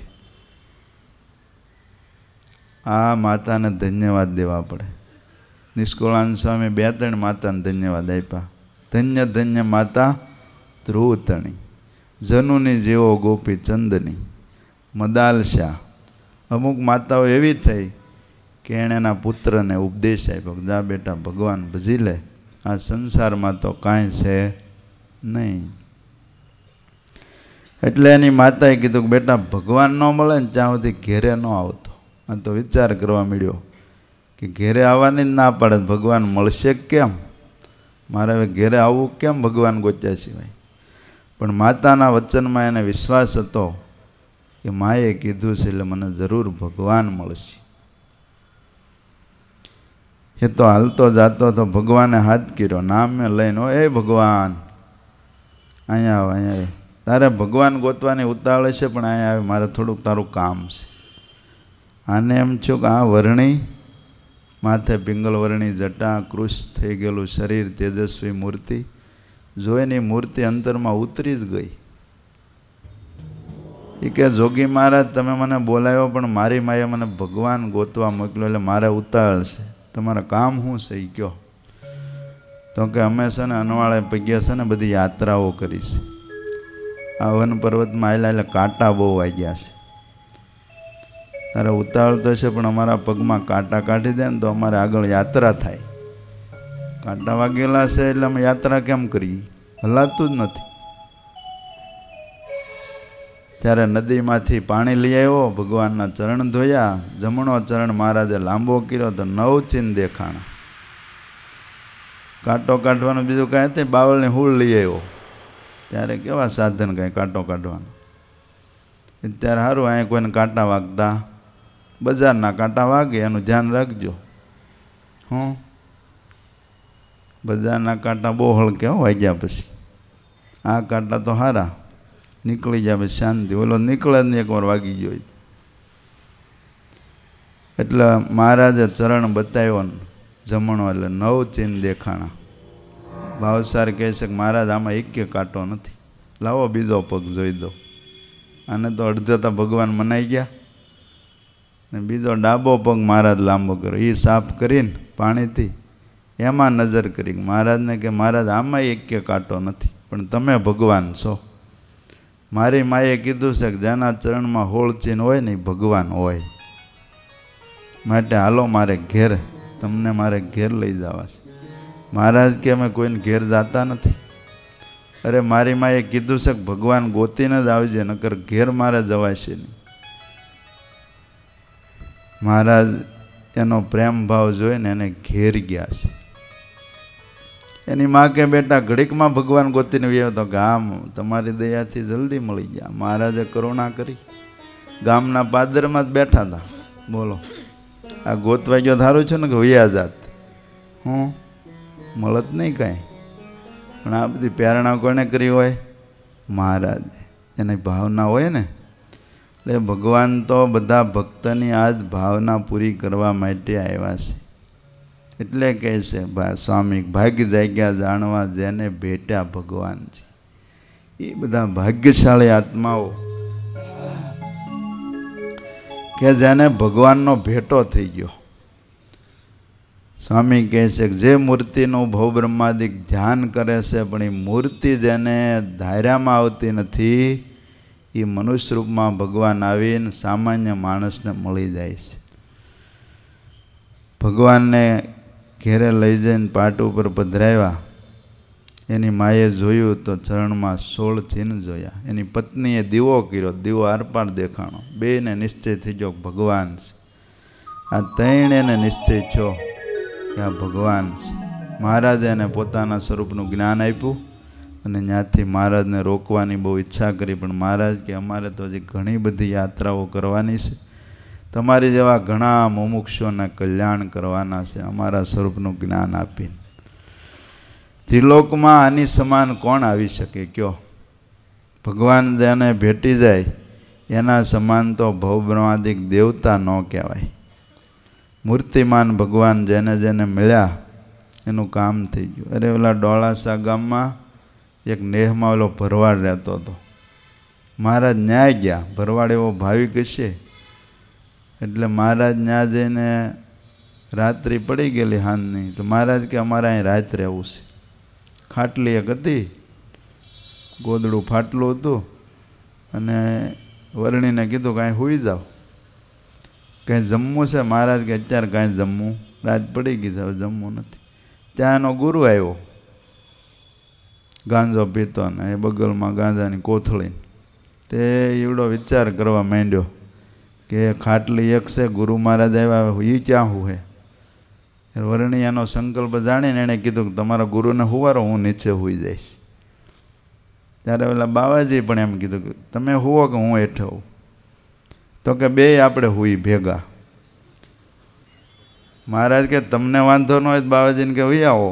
[SPEAKER 1] આ માતાને ધન્યવાદ દેવા પડે. નિષ્કુળાનંદ સ્વામી 2-3 માતાને ધન્યવાદ આપ્યા. ધન્ય ધન્ય માતા ધ્રુવતણી, જનુની જેવો ગોપી ચંદની, મદાલશા. અમુક માતાઓ એવી થઈ કે એણે એના પુત્રને ઉપદેશ આપ્યો જા બેટા ભગવાન ભજી લે, આ સંસારમાં તો કાંઈ છે નહીં. એટલે એની માતાએ કીધું કે બેટા ભગવાન ન મળે ને ત્યાં સુધી ઘેરે ન આવતો. આ તો વિચાર કરવા મળ્યો કે ઘેરે આવવાની જ ના પાડે, ભગવાન મળશે કેમ? મારે હવે ઘેરે આવવું કેમ ભગવાન ગોત્યા સિવાય? પણ માતાના વચનમાં એને વિશ્વાસ હતો કે માએ કીધું છે એટલે મને જરૂર ભગવાન મળશે. એ તો હાલતો જાતો તો ભગવાને હાથ કર્યો, નામે લઈને, એ ભગવાન અહીંયા આવ, અહીંયા આવે. તારે ભગવાન ગોતવાની ઉતાવળ છે પણ અહીંયા આવે, મારે થોડુંક તારું કામ છે. આને એમ થયું કે આ વર્ણી, માથે પિંગલ વર્ણી જટા, કૃશ થઈ ગયેલું શરીર, તેજસ્વી મૂર્તિ જોઈને મૂર્તિ અંતરમાં ઉતરી જ ગઈ. એ કે જોગી મહારાજ તમે મને બોલાવ્યો પણ મારી માએ મને ભગવાન ગોતવા મોકલ્યો એટલે મારે ઉતાવળ છે, તમારા કામ શું છે એ કહો. તો કે અમે છે ને અનવાળે પગ્યા છે ને બધી યાત્રાઓ કરી છે. આ વન પર્વતમાં આવેલા એટલે કાંટા બહુ વાગ્યા છે. તારે ઉતાવળ તો છે પણ અમારા પગમાં કાંટા કાઢી દે ને તો અમારે આગળ યાત્રા થાય. કાંટા વાગેલા છે એટલે અમે યાત્રા કેમ કરીએ? હલાતું જ નથી. ત્યારે નદીમાંથી પાણી લઈ આવ્યો, ભગવાનના ચરણ ધોયા. જમણો ચરણ મહારાજે લાંબો કર્યો તો 9 ચિહ્ન દેખાણા. કાંટો કાઢવાનું બીજું કાંઈ નથી, બાવળની હૂળ લઈ આવ્યો. ત્યારે કેવા સાધન કાંઈ કાંટો કાઢવાનું. ત્યારે સારું અહીંયા કોઈને કાંટા વાગતા, બજારના કાંટા વાગે એનું ધ્યાન રાખજો. બજારના કાંટા બહુ હળકે વાગ્યા પછી. આ કાંટા તો સારા નીકળી જાય પછી શાંતિ. ઓલો નીકળે જ નહીં, એકવાર વાગી ગયો. એટલે મહારાજે ચરણ બતાવ્યો ને જમણો એટલે 9 ચિહ્ન દેખાણા. ભાવસાર કહે છે કે મહારાજ આમાં એક કાંટો નથી, લાવો બીજો પગ જોઈ દો. આને તો અડધા ભગવાન મનાઈ ગયા ને બીજો ડાબો પગ મહારાજ લાંબો કર્યો. એ સાફ કરીને પાણીથી એમાં નજર કરી મહારાજને કે મહારાજ આમાં એક કાંટો નથી પણ તમે ભગવાન છો. મારી માએ કીધું છે કે જેના ચરણમાં 16 ચિહ્ન હોય ને એ ભગવાન હોય. માટે હાલો મારે ઘેર, તમને મારે ઘેર લઈ જવા છે. મહારાજ કે અમે કોઈને ઘેર જતા નથી. અરે મારી માએ કીધું છે કે ભગવાન ગોતીને જ આવજે, નકર ઘેર મારે જવાશે નહીં. મહારાજ એનો પ્રેમ ભાવ જોઈને એને ઘેર ગયા છે. એની માં કે બેટા ઘડીકમાં ભગવાન ગોતીને આવ્યો તો કે આમ તમારી દયાથી જલ્દી મળી ગયા. મહારાજે કરુણા કરી. ગામના પાદરમાં જ બેઠા હતા. બોલો આ ગોતવા ગયો થારું છે ને કે વૈયા જાત મળત નહીં કાંઈ. પણ આ બધી પ્રેરણા કોને કરી હોય? મહારાજ. એની ભાવના હોય ને. એટલે ભગવાન તો બધા ભક્તની આ જ ભાવના પૂરી કરવા માટે આવ્યા છે. એટલે કહે છે સ્વામી, ભાગ્ય જાગ્યા જાણવા જેને ભેટ્યા ભગવાનજી. એ બધા ભાગ્યશાળી આત્માઓ કે જેને ભગવાનનો ભેટો થઈ ગયો. સ્વામી કહે છે કે જે મૂર્તિનું ભવ બ્રહ્માદિક ધ્યાન કરે છે, પણ એ મૂર્તિ જેને ધાર્યામાં આવતી નથી, એ મનુષ્ય રૂપમાં ભગવાન આવીને સામાન્ય માણસને મળી જાય છે. ભગવાનને ઘેરે લઈ જઈને પાટ ઉપર પધરાવ્યા. એની માએ જોયું તો ચરણમાં 16 ચિહ્ન જોયા. એની પત્નીએ દીવો કર્યો, દીવો આરપાર દેખાણો. બેને નિશ્ચય થઈ ગયો ભગવાન છે. આ ત્રણેયને નિશ્ચય થયો કે આ ભગવાન છે. મહારાજે એને પોતાના સ્વરૂપનું જ્ઞાન આપ્યું અને ત્યાંથી મહારાજને રોકવાની બહુ ઈચ્છા કરી, પણ મહારાજ કે અમારે તો હજી ઘણી બધી યાત્રાઓ કરવાની છે, તમારી જેવા ઘણા મુમુક્ષોને કલ્યાણ કરવાના છે, અમારા સ્વરૂપનું જ્ઞાન આપીને. ત્રિલોકમાં આની સમાન કોણ આવી શકે કયો? ભગવાન જેને ભેટી જાય એના સમાન તો ભવબ્રહ્માદિક દેવતા ન કહેવાય. મૂર્તિમાન ભગવાન જેને જેને મળ્યા એનું કામ થઈ ગયું. અરે ઓલા ડોળાસા ગામમાં એક નેહમાં ઓલો ભરવાડ રહેતો હતો. મહારાજ ન્યાય ગયા. ભરવાડ એવો ભાવિક હશે એટલે મહારાજ ન્યા જઈને રાત્રિ પડી ગયેલી હાંજની, તો મહારાજ કે અમારે અહીં રાત રહેવું છે. ખાટલી એક હતી, ગોદડું ફાટલું હતું, અને વર્ણીને કીધું કાંઈ સૂઈ જાઓ, કંઈ જમવું છે? મહારાજ કે અત્યારે કાંઈ જમવું, રાત પડી ગઈ છે, હવે જમવું નથી. ત્યાં એનો ગુરુ આવ્યો, ગાંજો પીતો ને એ બગલમાં ગાંજાની કોથળી. તે એવડો વિચાર કરવા માંડ્યો કે ખાટલી એક છે, ગુરુ મહારાજ આવ્યા, એ ક્યાં હું હે? વર્ણી એનો સંકલ્પ જાણીને એણે કીધું કે તમારા ગુરુને હુવારો, હું નીચે સૂઈ જઈશ. ત્યારે ઓલા બાવાજી પણ એમ કીધું કે તમે હુવો કે હું હેઠે હોઉં? તો કે બે આપણે હુઈ ભેગા. મહારાજ કે તમને વાંધો ન હોય તો બાવાજીને કે હુઈ આવો.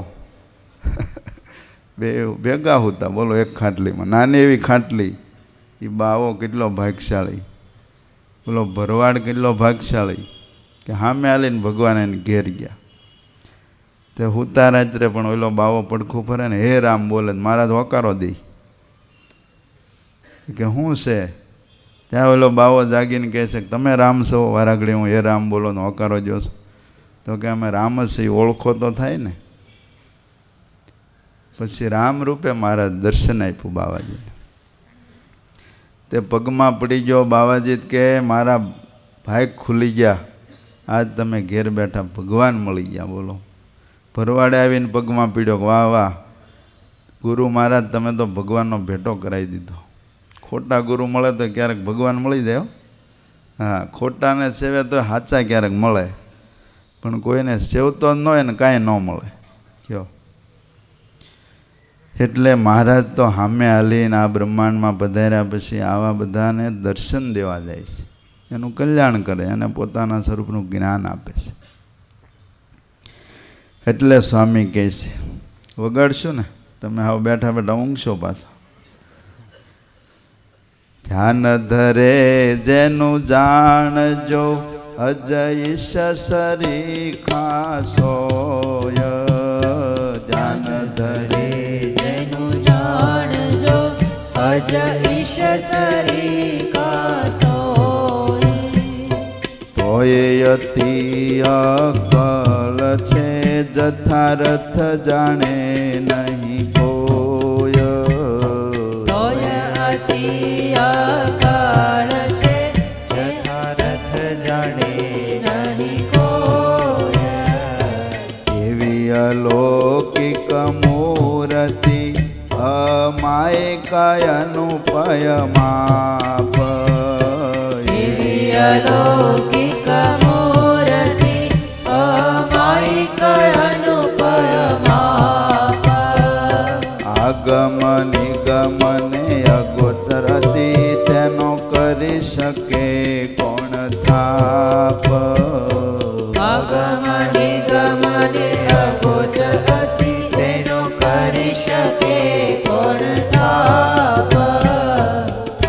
[SPEAKER 1] બે ભેગા હોતા, બોલો, એક ખાટલીમાં. નાની એવી ખાટલી. એ બાવો કેટલો ભાગશાળી, બોલો ભરવાડ કેટલો ભાગશાળી કે સામે આલીને ભગવાન એને ઘેર ગયા. તે હુતા રાત્રે પણ ઓલો બાવો પડખું ફરે ને હે રામ બોલે, મહારાજ હોકારો દે કે શું છે? ત્યાં ઓલો બાવો જાગીને કહે છે કે તમે રામ છો? વારાઘડી હું હે રામ બોલો ને હોકારો જો છો? તો કે અમે રામ જ છીએ, ઓળખો તો થાય ને. પછી રામ રૂપે મહારાજ દર્શન આપ્યું બાવાજીને. તે પગમાં પડી ગયો. બાવાજી કે મારા ભાગ ખુલી ગયા, આજ તમે ઘેર બેઠા ભગવાન મળી ગયા. બોલો, ભરવાડે આવીને પગમાં પીડ્યો, વાહ વાહ ગુરુ મહારાજ, તમે તો ભગવાનનો ભેટો કરાવી દીધો. ખોટા ગુરુ મળે તો ક્યારેક ભગવાન મળી જાય. હા, ખોટાને સેવે તો સાચા ક્યારેક મળે, પણ કોઈને સેવતો જ ન હોય ને કાંઈ ન મળે કયો. એટલે મહારાજ તો સામે હાલીને આ બ્રહ્માંડમાં પધાર્યા પછી આવા બધાને દર્શન દેવા જાય છે, એનું કલ્યાણ કરે અને પોતાના સ્વરૂપનું જ્ઞાન આપે છે. એટલે સ્વામી કહે છે, વગાડશું ને તમે હાવ બેઠા બેઠા ઊંઘશો પાછા. ધ્યાન ધરે જેનું જાણજો અજઈશ સરીખા સોય. ધ્યાન ધરે જેનું જાણજો અજઈશ સરીખા સોય. તોય અતિ અકલ છે જથાર્થ જાણે નહીં કોઈ. તોય અતિ અકલ છે જથાર્થ જાણે નહીં કોઈ. એવી અલૌકિક મૂર્તિ અમાયિકા અનુપય માપ. એવી અલૌકિક મૂર્તિ અમાયિકા અનુપય માપ. આગમ નિગમને અગોચરતી તેનો કરી શકે કોણ થાપ. આગમ નિગમને અગોચરતી તેનો કરી શકે કોણ થાપ. થાપ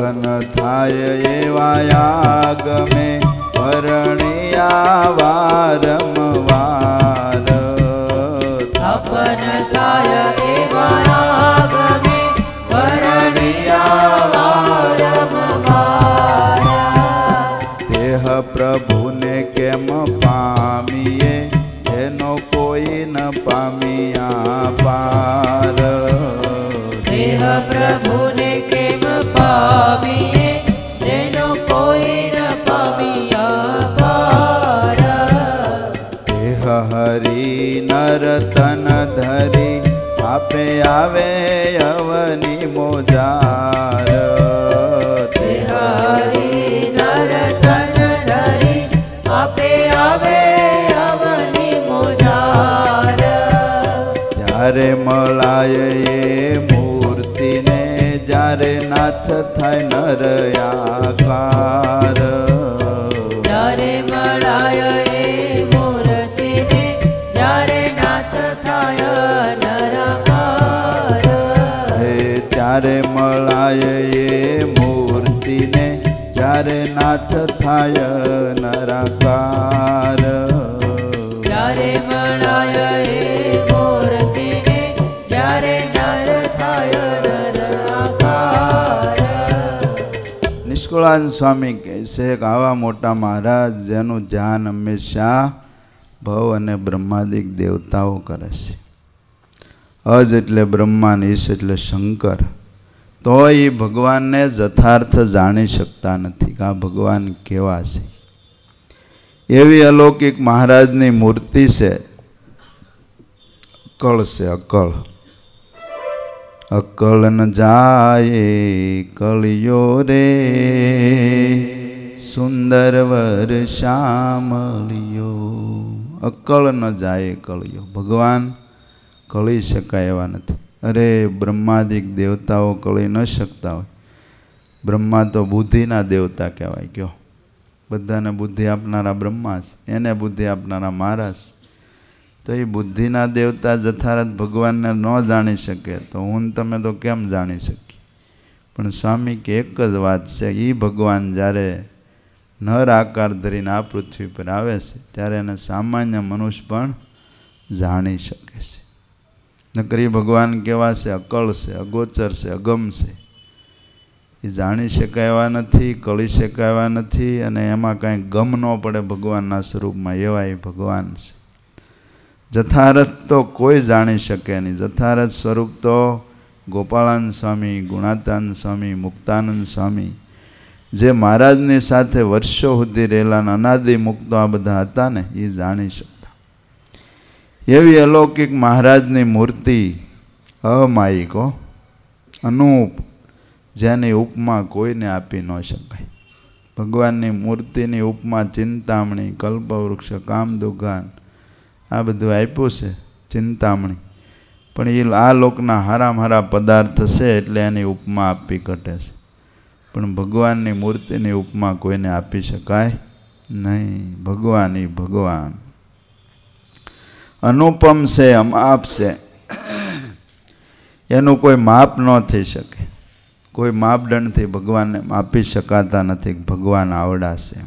[SPEAKER 1] સ્થાપન થાય એવા આગમે પરણિયા વારંવાર.
[SPEAKER 2] સ્થાપન થાય એવા આગમે પરણિયા વારંવાર.
[SPEAKER 1] દેહ પ્રભુને કેમ પામીએ એનો કોઈ ન પામ્યા પાર.
[SPEAKER 2] દેહ પ્રભુને કેમ પામીએ જેનો કોઈ ન પામ્યા પાર.
[SPEAKER 1] દેહ હરી નર તન ધરી આપે આવે અવની મોજાર.
[SPEAKER 2] દેહ હરી નર તન ધરી આપે આવે અવની મોજાર.
[SPEAKER 1] જ્યારે મળાય એ મૂર્તિને જ્યારે નાથ થાય નર આકાર.
[SPEAKER 2] જ્યારે મળાય એ મૂર્તિને જ્યારે નાથ થાય નરાકાર.
[SPEAKER 1] હે ત્યારે મળાય એ મૂર્તિને જ્યારે નાથ થાય નરાકાર.
[SPEAKER 2] જ્યારે મળાય એ મૂર્તિને જ્યારે નર થાય નરાકાર.
[SPEAKER 1] નિષ્કુળાન સ્વામી કહે છે કે આવા મોટા મહારાજ જેનું ધ્યાન હંમેશા ભવ અને બ્રહ્માદિક દેવતાઓ કરે છે. અજ એટલે બ્રહ્મા, ઈશ એટલે શંકર. તો એ ભગવાનને યથાર્થ જાણી શકતા નથી કે આ ભગવાન કેવા છે. એવી અલૌકિક મહારાજની મૂર્તિ છે. અક્કળ છે અક્કળ. અક્કળ ન જાય કળિયો રે સુંદર વર શ્યામલિયો. અક્કળ ન જાય કળિયો. ભગવાન કળી શકાય એવા નથી. અરે બ્રહ્માદિક દેવતાઓ કળી ન શકતા હોય. બ્રહ્મા તો બુદ્ધિના દેવતા કહેવાય. કયો બધાને બુદ્ધિ આપનારા બ્રહ્મા છે, એને બુદ્ધિ આપનારા મહારાજ. તો એ બુદ્ધિના દેવતા જથારથ ભગવાનને ન જાણી શકે તો હું તમે તો કેમ જાણી શકીએ. પણ સ્વામી કે એક જ વાત છે, એ ભગવાન જ્યારે નર આકાર ધરીને આ પૃથ્વી પર આવે છે ત્યારે એને સામાન્ય મનુષ્ય પણ જાણી શકે છે. નકર એ ભગવાન કેવા છે? અકળ છે, અગોચર છે, અગમ છે. એ જાણી શકાય એવા નથી, કળી શકાય એવા નથી, અને એમાં કાંઈ ગમ ન પડે ભગવાનના સ્વરૂપમાં, એવા એ ભગવાન છે. જથારથ તો કોઈ જાણી શકે નહીં. જથારથ સ્વરૂપ તો ગોપાળાનંદ સ્વામી, ગુણાતાનંદ સ્વામી, મુક્તાનંદ સ્વામી, જે મહારાજની સાથે વર્ષો સુધી રહેલા અનાદિ મુક્તો આ બધા હતા ને, એ જાણી શકતા. એવી અલૌકિક મહારાજની મૂર્તિ અમાયિકો, અનુપ, જેની ઉપમા કોઈને આપી ન શકાય. ભગવાનની મૂર્તિની ઉપમા ચિંતામણી, કલ્પવૃક્ષ, કામદુગાન આ બધું આપ્યું છે, ચિંતામણી. પણ એ આ લોકના હારામાં હારા પદાર્થ છે એટલે એની ઉપમા આપવી ઘટે છે. પણ ભગવાનની મૂર્તિની ઉપમા કોઈને આપી શકાય નહીં. ભગવાન એ ભગવાન અનુપમ છે, અમાપ છે. એનું કોઈ માપ ન થઈ શકે. કોઈ માપદંડથી ભગવાનને માપી શકાતા નથી. ભગવાન આવડા છે.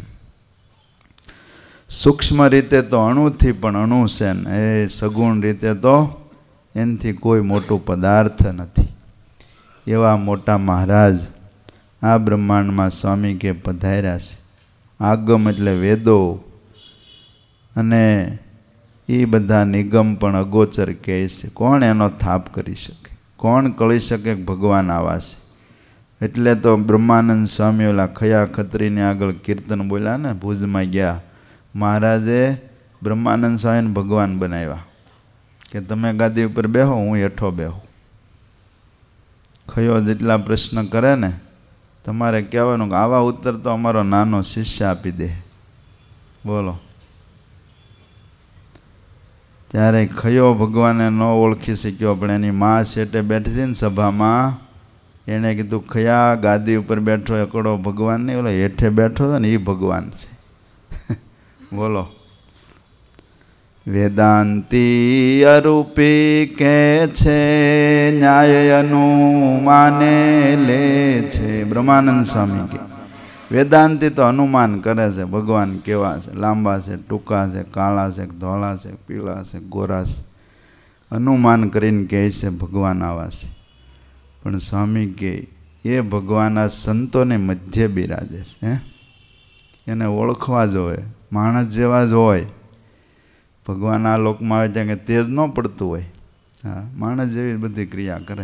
[SPEAKER 1] સૂક્ષ્મ રીતે તો અણુથી પણ અણુ છે ને, એ સગુણ રીતે તો એનાથી કોઈ મોટું પદાર્થ નથી. એવા મોટા મહારાજ આ બ્રહ્માંડમાં સ્વામી કે પધાર્યા છે. આગમ એટલે વેદો, અને એ બધા નિગમ પણ અગોચર કહે છે. કોણ એનો થાપ કરી શકે? કોણ કળી શકે ભગવાન આવા છે? એટલે તો બ્રહ્માનંદ સ્વામી ઓલા ખયા ખત્રીને આગળ કીર્તન બોલ્યા ને, ભુજમાં ગયા, મહારાજે બ્રહ્માનંદ સ્વામીને ભગવાન બનાવ્યા કે તમે ગાદી ઉપર બેહો, હું હેઠો બેહું. ખયો જેટલા પ્રશ્ન કરે ને, તમારે કહેવાનું કે આવા ઉત્તર તો અમારો નાનો શિષ્ય આપી દે. બોલો. ત્યારે ખયો ભગવાને ન ઓળખી શક્યો, પણ એની માં શેઠે બેઠી હતી ને સભામાં, એણે કીધું ખયા ગાદી ઉપર બેઠો એકડો ભગવાન નહીં, ઓલો હેઠે બેઠો હતો ને એ ભગવાન છે. બોલો. વેદાંતી અરૂપી કે છે, ન્યાય અનુમાને લે છે. બ્રહ્માનંદ સ્વામી કે વેદાંતી તો અનુમાન કરે છે ભગવાન કેવા છે, લાંબા છે, ટૂંકા છે, કાળા છે, ધોળા છે, પીળા છે, ગોરા છે, અનુમાન કરીને કહે છે ભગવાન આવા છે. પણ સ્વામી કે એ ભગવાન આ સંતોને મધ્ય બિરાજે છે. એને ઓળખવા જોઈએ, માણસ જેવા જ હોય. ભગવાન આ લોકમાં આવે ત્યાં કે તેજ ન પડતું હોય. હા, માણસ જેવી બધી ક્રિયા કરે.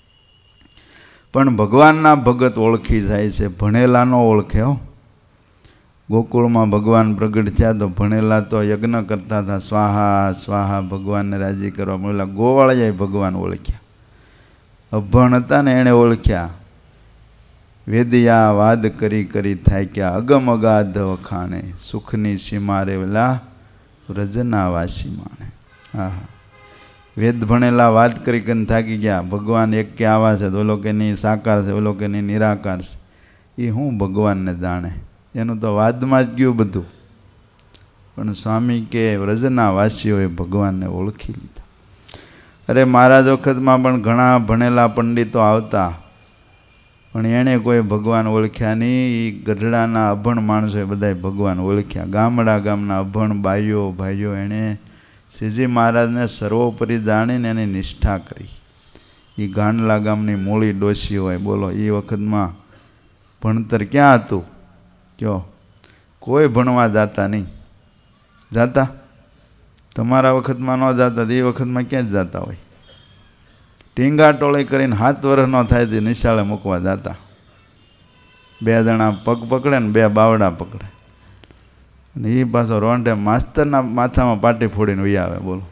[SPEAKER 1] પણ ભગવાનના ભગત ઓળખી જાય છે, ભણેલા ન ઓળખે. હો, ગોકુળમાં ભગવાન પ્રગટ થયા તો ભણેલા તો યજ્ઞ કરતા હતા, સ્વાહા સ્વાહા, ભગવાનને રાજી કરવા મળેલા. ગોવાળિયાએ ભગવાન ઓળખ્યા. અભણ હતા ને એણે ઓળખ્યા. વેદિયા વાદ કરી કરી થાક્યા, અગમ અગાધ વખાણે, સુખની સીમા રેવલા વ્રજના વાસી માણે. હા, વેદ ભણેલા વાત કરી કરીને થાકી ગયા. ભગવાન એક કે આવા છે, ઓલો કે નહીં સાકાર છે, ઓલો કે નહીં નિરાકાર છે. એ હું ભગવાનને જાણે, એનું તો વાદમાં જ ગયું બધું. પણ સ્વામી કે વ્રજના વાસીઓએ ભગવાનને ઓળખી લીધા. અરે મહારાજ વખતમાં પણ ઘણા ભણેલા પંડિતો આવતા, પણ એણે કોઈ ભગવાન ઓળખ્યા નહીં. એ ગઢડાના અભણ માણસોએ બધાએ ભગવાન ઓળખ્યા. ગામડા ગામના અભણ બાઈઓ ભાઈઓ એણે શ્રીજી મહારાજને સર્વોપરી જાણીને એની નિષ્ઠા કરી. એ ગાંડલા ગામની મૂળી ડોશી હોય. બોલો, એ વખતમાં ભણતર ક્યાં હતું? કયો, કોઈ ભણવા જાતા નહીં. જાતા? તમારા વખતમાં ન જાતા, એ વખતમાં ક્યાં જ જાતા હોય? ટીંગા ટોળી કરીને 7 વર્ષ ન થાય તે નિશાળે મૂકવા જતા. 2 જણા પગ પકડે ને 2 બાવડા પકડે, અને એ પાછો રોંઢે માસ્તરના માથામાં પાટી ફોડીને ઉઈ આવે. બોલો,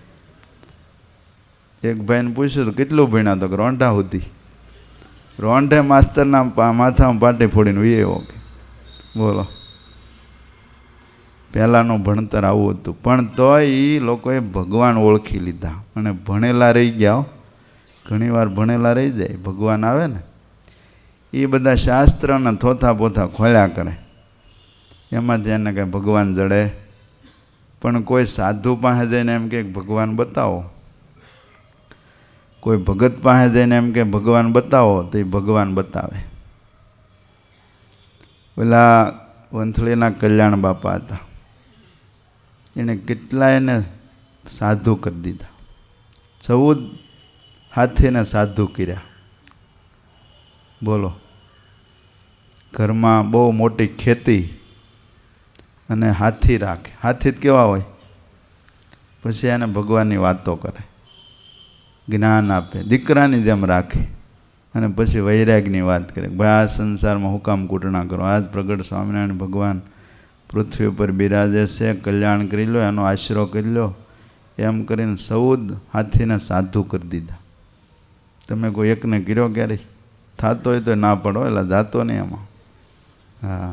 [SPEAKER 1] એક ભાઈને પૂછ્યું તો કેટલું ભણ્યા? તો કે રોંઢા સુધી. રોંઢે માસ્તરના માથામાં પાટી ફોડીને ઉઈ આવ્યો. બોલો, પહેલાંનું ભણતર આવું હતું. પણ તોય એ લોકોએ ભગવાન ઓળખી લીધા અને ભણેલા રહી ગયા. ઘણી વાર ભણેલા રહી જાય, ભગવાન આવે ને એ બધા શાસ્ત્રના થોથા પોથા ખોલ્યા કરે, એમાંથી એને કંઈ ભગવાન જડે. પણ કોઈ સાધુ પાસે જઈને એમ કે ભગવાન બતાવો, કોઈ ભગત પાસે જઈને એમ કે ભગવાન બતાવો, તો એ ભગવાન બતાવે. પેલા વંથલીના કલ્યાણ બાપા હતા, એણે કેટલા એને સાધુ કરી દીધા. 14 હાથીને સાધુ કર્યા. બોલો, ઘરમાં બહુ મોટી ખેતી અને હાથી રાખે. હાથી કેવા હોય? પછી એને ભગવાનની વાતો કરે, જ્ઞાન આપે, દીકરાની જેમ રાખે. અને પછી વૈરાગની વાત કરે, ભાઈ આ સંસારમાં હુકામ કૂટણા કરો, આજ પ્રગટ સ્વામિનારાયણ ભગવાન પૃથ્વી ઉપર બિરાજે છે, કલ્યાણ કરી લો, એનો આશરો કરી લો. એમ કરીને 14 હાથીને સાધુ કરી દીધા. તમે કોઈ એકને કર્યો ક્યારેય? થતો હોય તો ના પડો, એટલે જાતો નહીં એમાં. હા,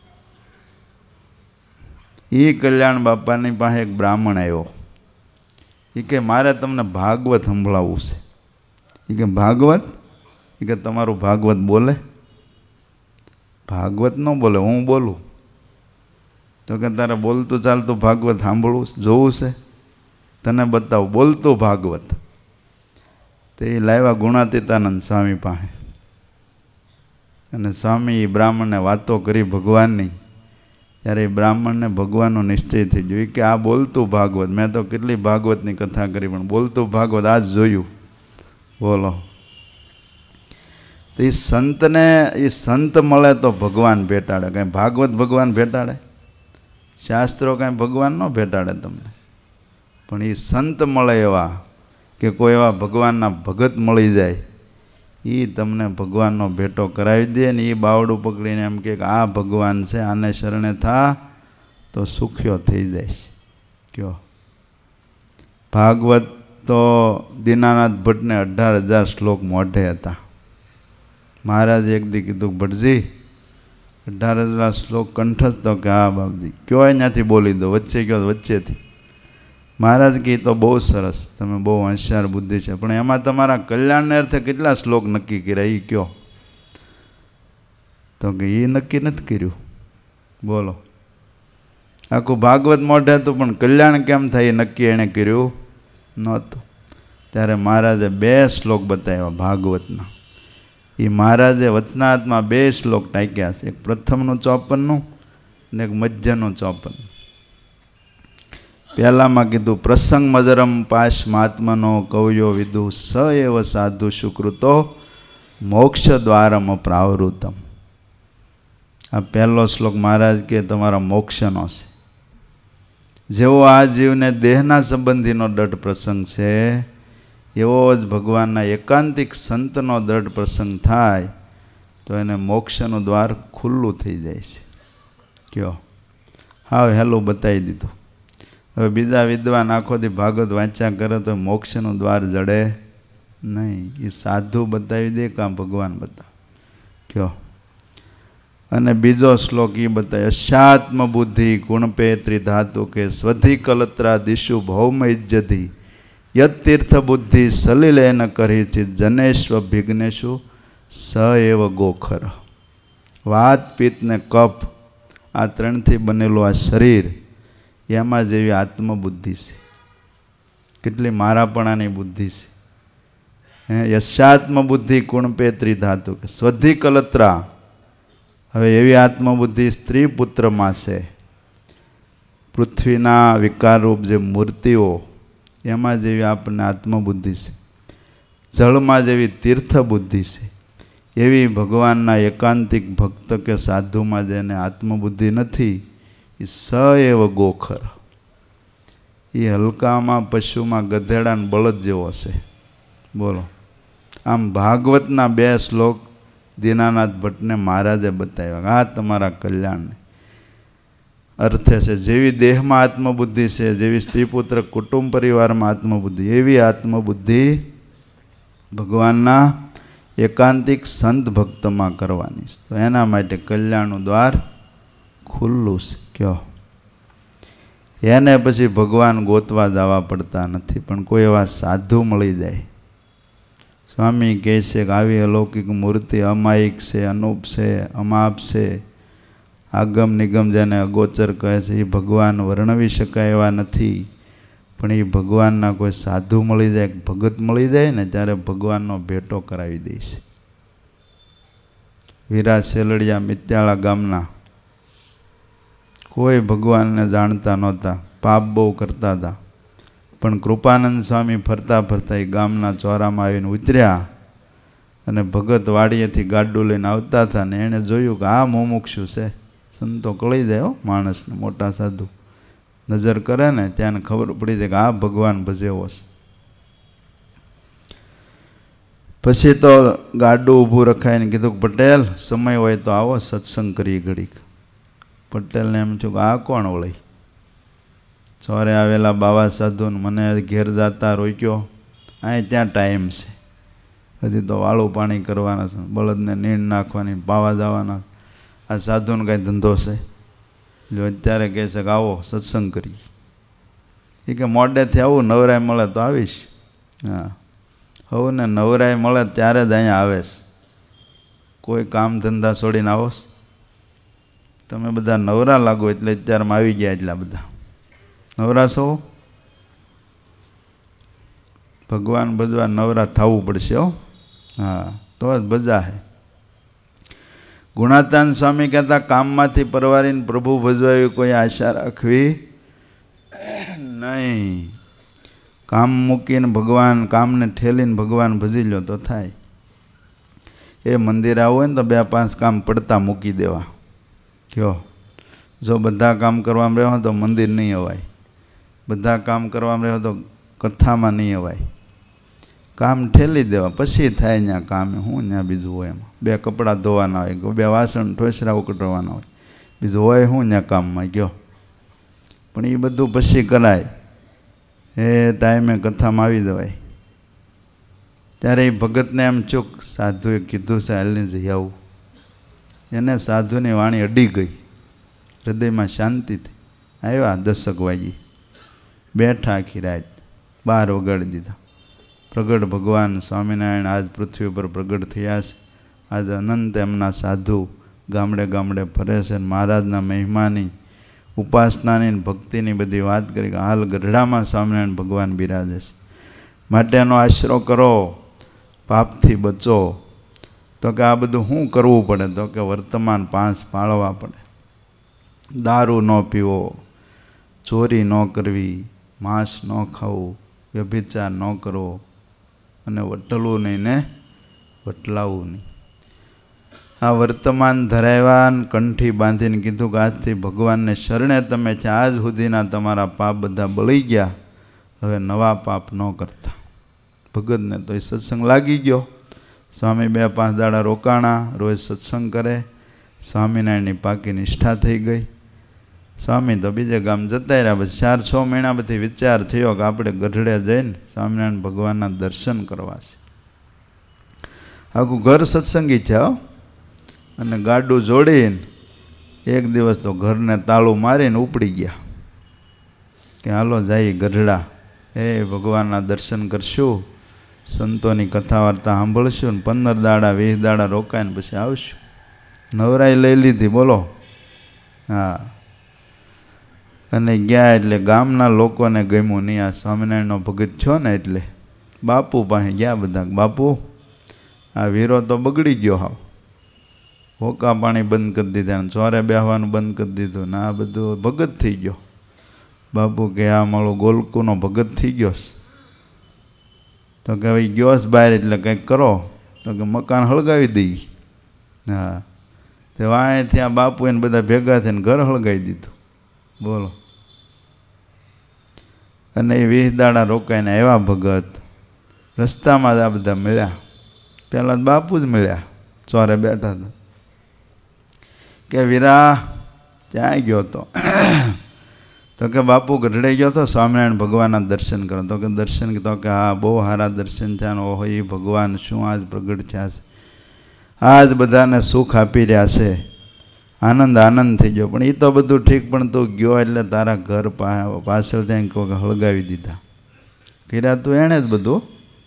[SPEAKER 1] એ કલ્યાણ બાપાની પાસે એક બ્રાહ્મણ આવ્યો. એ કે મારે તમને ભાગવત સંભળાવવું છે. એ કે ભાગવત? એ કે તમારું ભાગવત બોલે? ભાગવત ન બોલે, હું બોલું. તો કે તારે બોલતું ચાલતું ભાગવત સાંભળવું જોવું છે? તને બતાવું બોલતું ભાગવત. તે લાવ્યા ગુણાતીતાનંદ સ્વામી પાસે, અને સ્વામી બ્રાહ્મણને વાતો કરી ભગવાનની. ત્યારે એ બ્રાહ્મણને ભગવાનનો નિશ્ચય થઈ ગયો કે આ બોલતું ભાગવત, મેં તો કેટલી ભાગવતની કથા કરી પણ બોલતું ભાગવત આજ જોયું. બોલો, તો એ સંતને, એ સંત મળે તો ભગવાન ભેટાડે. કાંઈ ભાગવત ભગવાન ભેટાડે? શાસ્ત્રો કાંઈ ભગવાન ન ભેટાડે તમને. પણ એ સંત મળે એવા, કે કોઈ એવા ભગવાનના ભગત મળી જાય, એ તમને ભગવાનનો ભેટો કરાવી દે. ને એ બાવડું પકડીને એમ કે આ ભગવાન છે, આને શરણે થા તો સુખ્યો થઈ જાય. કયો ભાગવત તો દીનાનાથ ભટ્ટને 18,000 શ્લોક મોઢે હતા. મહારાજે એક દી કીધું, ભટ્ટજી 18,000 શ્લોક કંઠસ્થ? તો કે હા બાપજી. કયો અહીંયાથી બોલી દો, વચ્ચે કયો વચ્ચેથી. મહારાજ કહે તો બહુ સરસ, તમે બહુ હોશિયાર બુદ્ધિ છે, પણ એમાં તમારા કલ્યાણને અર્થે કેટલા શ્લોક નક્કી કર્યા એ કયો? તો કે એ નક્કી નથી કર્યું. બોલો, આખું ભાગવત મોઢે હતું, પણ કલ્યાણ કેમ થાય નક્કી એણે કર્યું નહોતું. ત્યારે મહારાજે 2 શ્લોક બતાવ્યા ભાગવતના. એ મહારાજે વચનાત્મા 2 શ્લોક ટાંક્યા છે, એક પ્રથમનું 54 અને એક મધ્યનું 54. પહેલામાં કીધું પ્રસંગ મજરમ પાશમાત્મનો કવયો વિદુ સ એવ સાધુ સુકૃતો મોક્ષ દ્વારમ પ્રાવૃતમ. આ પહેલો શ્લોક મહારાજ કે તમારા મોક્ષનો છે. જેવો આ જીવને દેહના સંબંધીનો દઢ પ્રસંગ છે, એવો જ ભગવાનના એકાંતિક સંતનો દઢ પ્રસંગ થાય તો એને મોક્ષનું દ્વાર ખુલ્લું થઈ જાય છે. કયો હાવ હેલું બતાવી દીધું. હવે બીજા વિદ્વાન આખોથી ભાગવત વાંચ્યા કરે તો મોક્ષનું દ્વાર જડે નહીં. એ સાધુ બતાવી દે કાં ભગવાન બતાવે. કયો અને બીજો શ્લોક એ બતાવે અશાત્મ બુદ્ધિ ગુણપે ત્રિધાતુ કે સ્વધિ કલત્રા દિશુ ભૌમૈજ્યધિ યત તીર્થ બુદ્ધિ સલિલેન કરી ચિત જનેશ્વ ભિગ્નેશુ સ એવ ગોખર. વાત પિત્ત ને કફ આ 3થી બનેલું આ શરીર, એમાં જેવી આત્મબુદ્ધિ છે. કેટલી મારાપણાની બુદ્ધિ છે. યશાત્મ બુદ્ધિ ગુણપે ત્રિધાતુ કે સ્વધિ કલત્રા. હવે એવી આત્મબુદ્ધિ સ્ત્રી પુત્રમાં છે. પૃથ્વીના વિકારરૂપ જે મૂર્તિઓ, એમાં જેવી આપણને આત્મબુદ્ધિ છે. જળમાં જેવી તીર્થ બુદ્ધિ છે, એવી ભગવાનના એકાંતિક ભક્ત કે સાધુમાં જેને આત્મબુદ્ધિ નથી, એ સ એવ ગોખર. એ હલકામાં પશુમાં ગધેડાને બળદ જેવો છે. બોલો. આમ ભાગવતના 2 શ્લોક દીનાનાથ ભટ્ટને મહારાજે બતાવ્યા. આ તમારા કલ્યાણને અર્થે છે. જેવી દેહમાં આત્મબુદ્ધિ છે, જેવી સ્ત્રી પુત્ર કુટુંબ પરિવારમાં આત્મબુદ્ધિ, એવી આત્મબુદ્ધિ ભગવાનના એકાંતિક સંત ભક્તમાં કરવાની છે. તો એના માટે કલ્યાણનું દ્વાર ખુલ્લું છે. કયો એને પછી ભગવાન ગોતવા જવા પડતા નથી, પણ કોઈ એવા સાધુ મળી જાય. સ્વામી કહે છે કે આવી અલૌકિક મૂર્તિ અમાયિક છે, અનુપ છે, અમાપ છે, આગમ નિગમ જેને અગોચર કહે છે, એ ભગવાન વર્ણવી શકાય એવા નથી. પણ એ ભગવાનના કોઈ સાધુ મળી જાય, ભગત મળી જાય ને, ત્યારે ભગવાનનો ભેટો કરાવી દે છે. વીરા શેલડિયા મિત્યાળા ગામના કોઈ ભગવાનને જાણતા નહોતા, પાપ બહુ કરતા હતા. પણ કૃપાનંદ સ્વામી ફરતા ફરતા એ ગામના ચોરામાં આવીને ઉતર્યા અને ભગત વાડીએથી ગાડું લઈને આવતા હતા ને એણે જોયું કે આ મુમુક્ષુ છે. સંતો કળી જાય હો માણસને, મોટા સાધુ નજર કરે ને ત્યાં ખબર પડી જાય કે આ ભગવાન ભજેવો છે. પછી તો ગાડું ઊભું રખાઈને કીધું કે પટેલ સમય હોય તો આવો સત્સંગ કરીએ ઘડીક. પટેલને એમ થયું કે આ કોણ વળી? ચોરે આવેલા બાવા સાધુને મને ઘેર જતા રોક્યો. અહીં ત્યાં ટાઈમ છે, હજી તો વાળું પાણી કરવાના છે, બળદને નીણ નાખવાની, પાવા જવાના. આ સાધુને કાંઈ ધંધો છે? જો અત્યારે કહે છે કે આવો સત્સંગ કરીએ. એ કે મોડેથી આવું, નવરાય મળે તો આવીશ. હા, હવે ને નવરાય મળે ત્યારે જ અહીંયા આવે છે. કોઈ કામ ધંધા છોડીને આવો. તમે બધા નવરા લાગો એટલે અત્યારમાં આવી ગયા. એટલા બધા નવરા છો? ભગવાન ભજવા નવરા થવું પડશે હો. હા, તો જ ભજા હે. ગુણાતાન સ્વામી કહેતા કામમાંથી પરવારીને પ્રભુ ભજવા એવી કોઈ આશા રાખવી નહીં. કામ મૂકીને ભગવાન, કામને ઠેલીને ભગવાન ભજી લો તો થાય. એ મંદિર આવું હોય ને તો 2-5 કામ પડતા મૂકી દેવા. કયો જો બધા કામ કરવામાં રહ્યો તો મંદિર નહીં અવાય, બધા કામ કરવામાં રહ્યો તો કથામાં નહીં અવાય. કામ ઠેલી દેવા, પછી થાય ત્યાં કામ. હું ત્યાં બીજું હોય એમાં 2 કપડાં ધોવાના હોય, 2 વાસણ ઠોસરા ઉકળવાના હોય, બીજું હોય હું ત્યાં કામમાં. ગયો પણ એ બધું પછી કરાય. એ ટાઈમે કથામાં આવી જવાય. ત્યારે એ ભગતને એમ ચૂક સાધુએ કીધું છે હાલને જઈ આવું. એને સાધુની વાણી અડી ગઈ, હૃદયમાં શાંતિથી આવ્યા. 10 વાગી બેઠા, આખી રાત 12 વગાડી દીધા. પ્રગટ ભગવાન સ્વામિનારાયણ આજ પૃથ્વી ઉપર પ્રગટ થયા છે. આજે અનંત એમના સાધુ ગામડે ગામડે ફરે છે. મહારાજના મહિમાની ઉપાસનાની ભક્તિની બધી વાત કરી કે હાલ ગઢડામાં સ્વામિનારાયણ ભગવાન બિરાજે છે, માટે એનો આશરો કરો, પાપથી બચો. તો કે આ બધું શું કરવું પડે? તો કે વર્તમાન 5 પાળવા પડે. દારૂ ન પીવો, ચોરી ન કરવી, માંસ ન ખાવું, વ્યભિચાર ન કરવો, અને વટલવું નહીં ને વટલાવવું નહીં. આ વર્તમાન ધરાવ્યા, કંઠી બાંધીને કીધું કે આજથી ભગવાનને શરણે તમે છે. આજ સુધીના તમારા પાપ બધા બળી ગયા, હવે નવા પાપ ન કરતા. ભગતને તો એ સત્સંગ લાગી ગયો. સ્વામી 2-5 દાડા રોકાણા, રોજ સત્સંગ કરે. સ્વામિનારાયણની પાકી નિષ્ઠા થઈ ગઈ. સ્વામી તો બીજે ગામ જતા રહ્યા. પછી 4-6 મહિના પછી વિચાર થયો કે આપણે ગઢડે જઈને સ્વામિનારાયણ ભગવાનના દર્શન કરવા છે. આખું ઘર સત્સંગી છે, અને ગાડું જોડીને એક દિવસ તો ઘરને તાળું મારીને ઉપડી ગયા કે હાલો જઈએ ગઢડા, ભગવાનના દર્શન કરશું, સંતોની કથા વાર્તા સાંભળશું, ને 15 દાડા 20 દાડા રોકાઈને પછી આવશું. નવરાઈ લઈ લીધી, બોલો. હા. અને ગયા એટલે ગામના લોકોને ગમ્યું નહીં. આ સ્વામિનારાયણનો ભગત છો ને એટલે બાપુ પાસે ગયા બધા. બાપુ, આ વીરો તો બગડી ગયો, હાવ હોકા પાણી બંધ કરી દીધા, ચોરે બેહવાનું બંધ કરી દીધું ને આ બધું ભગત થઈ ગયો. બાપુ કે આ મારો ગોલકુનો ભગત થઈ ગયો. તો કે ભાઈ ગયો બહાર એટલે કંઈક કરો. તો કે મકાન હળગાવી દઈ. હા, તે વાંયથી આ બાપુ એને બધા ભેગા થઈને ઘર હળગાવી દીધું, બોલો. અને એ 20 દાડા રોકાઈને આવ્યા ભગત. રસ્તામાં જ આ બધા મળ્યા. પહેલાં બાપુ જ મળ્યા, ચોરે બેઠા હતા. કે વીરા ક્યાં ગયો હતો? તો કે બાપુ ગઢડે ગયો હતો સ્વામિનારાયણ ભગવાનના દર્શન કરો. તો કે દર્શન? તો કે હા, બહુ સારા દર્શન થયા. ઓહો, એ ભગવાન શું આજ પ્રગટ થયા છે, આજ બધાને સુખ આપી રહ્યા છે. આનંદ થઈ ગયો. પણ એ તો બધું ઠીક, પણ તું ગયો એટલે તારા ઘર પાછળ ત્યાં કોઈ હળગાવી દીધા. કર્યા તું એણે જ બધું.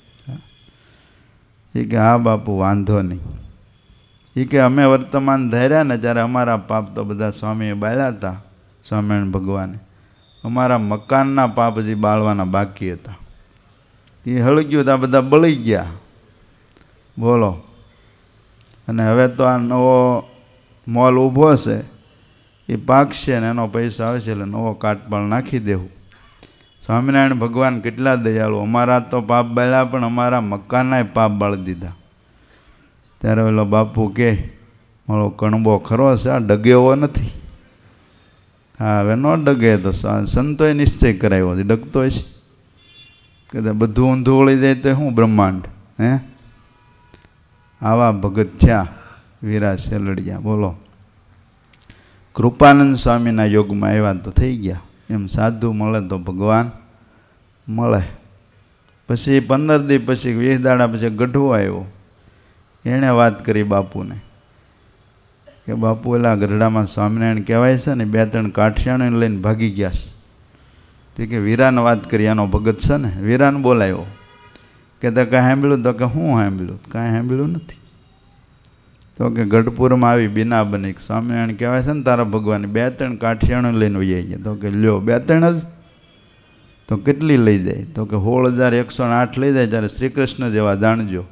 [SPEAKER 1] એ કે હા બાપુ, વાંધો નહીં. એ કે અમે વર્તમાન ધાર્યા ને ત્યારે અમારા પાપ તો બધા સ્વામીએ બાળ્યા હતા. સ્વામિનારાયણ ભગવાને અમારા મકાનના પાપ હજી બાળવાના બાકી હતા. એ હળગ્યું તો આ બધા બળી ગયા, બોલો. અને હવે તો આ નવો મોલ ઊભો છે, એ પાકશે ને એનો પૈસા આવશે એટલે નવો કાટપાળ નાખી દેવું. સ્વામિનારાયણ ભગવાન કેટલા દયાળુ. અમારા તો પાપ બાળ્યા, પણ અમારા મકાનના પાપ બાળી દીધા. ત્યારે ઓલો બાપુ કે મારો કણબો ખરો છે, આ ડગે એવો નથી. હા, હવે ન ડગે તો સંતોએ નિશ્ચય કરાવ્યો છે, ડગતો છે કે બધું ઊંધું વળી જાય તો શું બ્રહ્માંડ? હે, આવા ભગત થયા વીરા શેલડિયા, બોલો. કૃપાનંદ સ્વામીના યોગમાં આવ્યા તો થઈ ગયા. એમ સાધુ મળે તો ભગવાન મળે. પછી 15 દી પછી 20 દાડા પછી ગઢવો આવ્યો. એણે વાત કરી બાપુને કે બાપુ એલા ગઢડામાં સ્વામિનારાયણ કહેવાય છે ને, 2-3 કાઠિયાણીને લઈને ભાગી ગયા છે. તો કે વીરાને વાત કરી, આનો ભગત છે ને. વીરાને બોલાવ્યો કે તે કાંઈ સાંભળ્યું? તો કે હું સાંભળ્યું? કાંઈ સાંભળ્યું નથી. તો કે ગઢપુરમાં આવી બીના બની, સ્વામિનારાયણ કહેવાય છે ને તારા ભગવાન, 2-3 કાઠિયાણીને લઈને વહી ગયા. તો કે લ્યો 2-3 જ? તો કેટલી લઈ જાય? તો કે 16,108 લઈ જાય. ત્યારે શ્રી કૃષ્ણ જેવા જાણજો.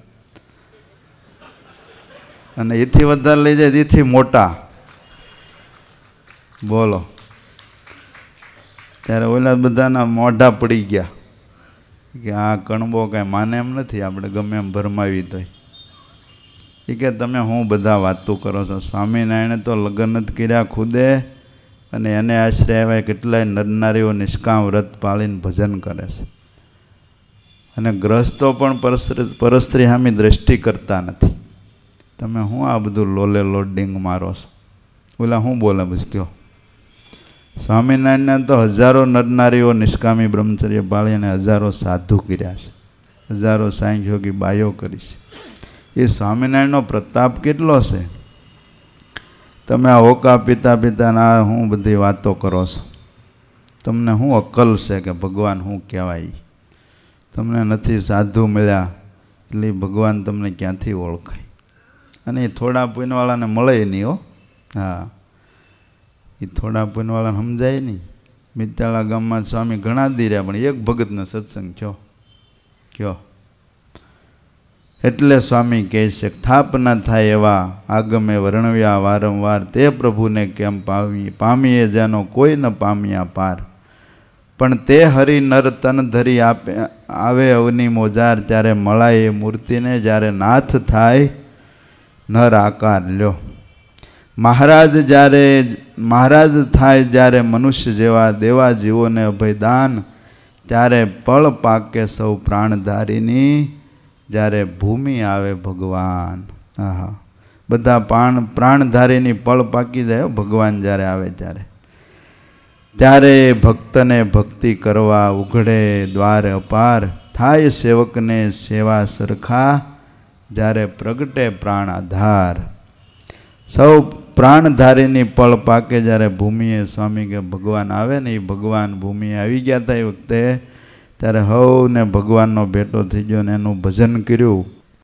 [SPEAKER 1] અને એથી વધારે લઈ જાય એથી મોટા, બોલો. ત્યારે ઓલા બધાના મોઢા પડી ગયા કે આ કણબો કાંઈ માને એમ નથી, આપણે ગમે એમ ભરમાવી તોય. એ કે તમે હું બધા વાતો કરો છો? સ્વામિનારાયણે તો લગ્ન જ કર્યા ખુદે, અને એને આશરે આવ્યા કેટલાય નરનારીઓ નિષ્કામ વ્રત પાળીને ભજન કરે છે. અને ગ્રહસ્થો પણ પરસ્ત્રી સામે દ્રષ્ટિ કરતા નથી. તમે શું આ બધું લોલે લોડિંગ મારો છો? ઓલા શું બોલે બસ કયો? સ્વામિનારાયણને તો હજારો નરનારીઓ નિષ્કામી બ્રહ્મચર્ય પાળી અને હજારો સાધુ કર્યા છે, હજારો સાંખ્યોગી બાયો કરી છે. એ સ્વામિનારાયણનો પ્રતાપ કેટલો છે! તમે આ હોકા પીતા પીતાના હું બધી વાતો કરો છો? તમને શું અક્કલ છે કે ભગવાન શું કહેવાય? તમને નથી સાધુ મળ્યા એટલે ભગવાન તમને ક્યાંથી ઓળખાય? અને એ થોડા પુણ્યવાળાને મળે નહીં હો. હા, એ થોડા પુણ્યવાળાને સમજાય નહીં. મિત્યાળા ગામમાં સ્વામી ઘણા દી રહ્યા પણ એક ભગતનો સત્સંગ થયો કયો. એટલે સ્વામી કહે છે થાપ ન થાય એવા આગમે વર્ણવ્યા વારંવાર તે પ્રભુને કેમ પામીએ જેનો કોઈ ન પામ્યા પાર. પણ તે હરિ નર તન ધરી આવે અવની મોજાર ત્યારે મળાય એ મૂર્તિને જ્યારે નાથ થાય નર આકાર લ્યો. મહારાજ થાય જ્યારે મનુષ્ય જેવા દેવા જીવોને અભયદાન ત્યારે પળ પાકે સૌ પ્રાણધારીની જ્યારે ભૂમિ આવે ભગવાન. હા બધા પ્રાણધારીની પળ પાકી જાય ભગવાન જ્યારે આવે ત્યારે ભક્તને ભક્તિ કરવા ઉઘડે દ્વાર અપાર થાય સેવકને સેવા સરખા જ્યારે પ્રગટે પ્રાણ આધાર. સૌ પ્રાણધારીની પળ પાકે જ્યારે ભૂમિએ સ્વામી કે ભગવાન આવે ને એ ભગવાન ભૂમિએ આવી ગયા હતા એ વખતે ત્યારે હવને ભગવાનનો ભેટો થઈ ગયો ને એનું ભજન કર્યું.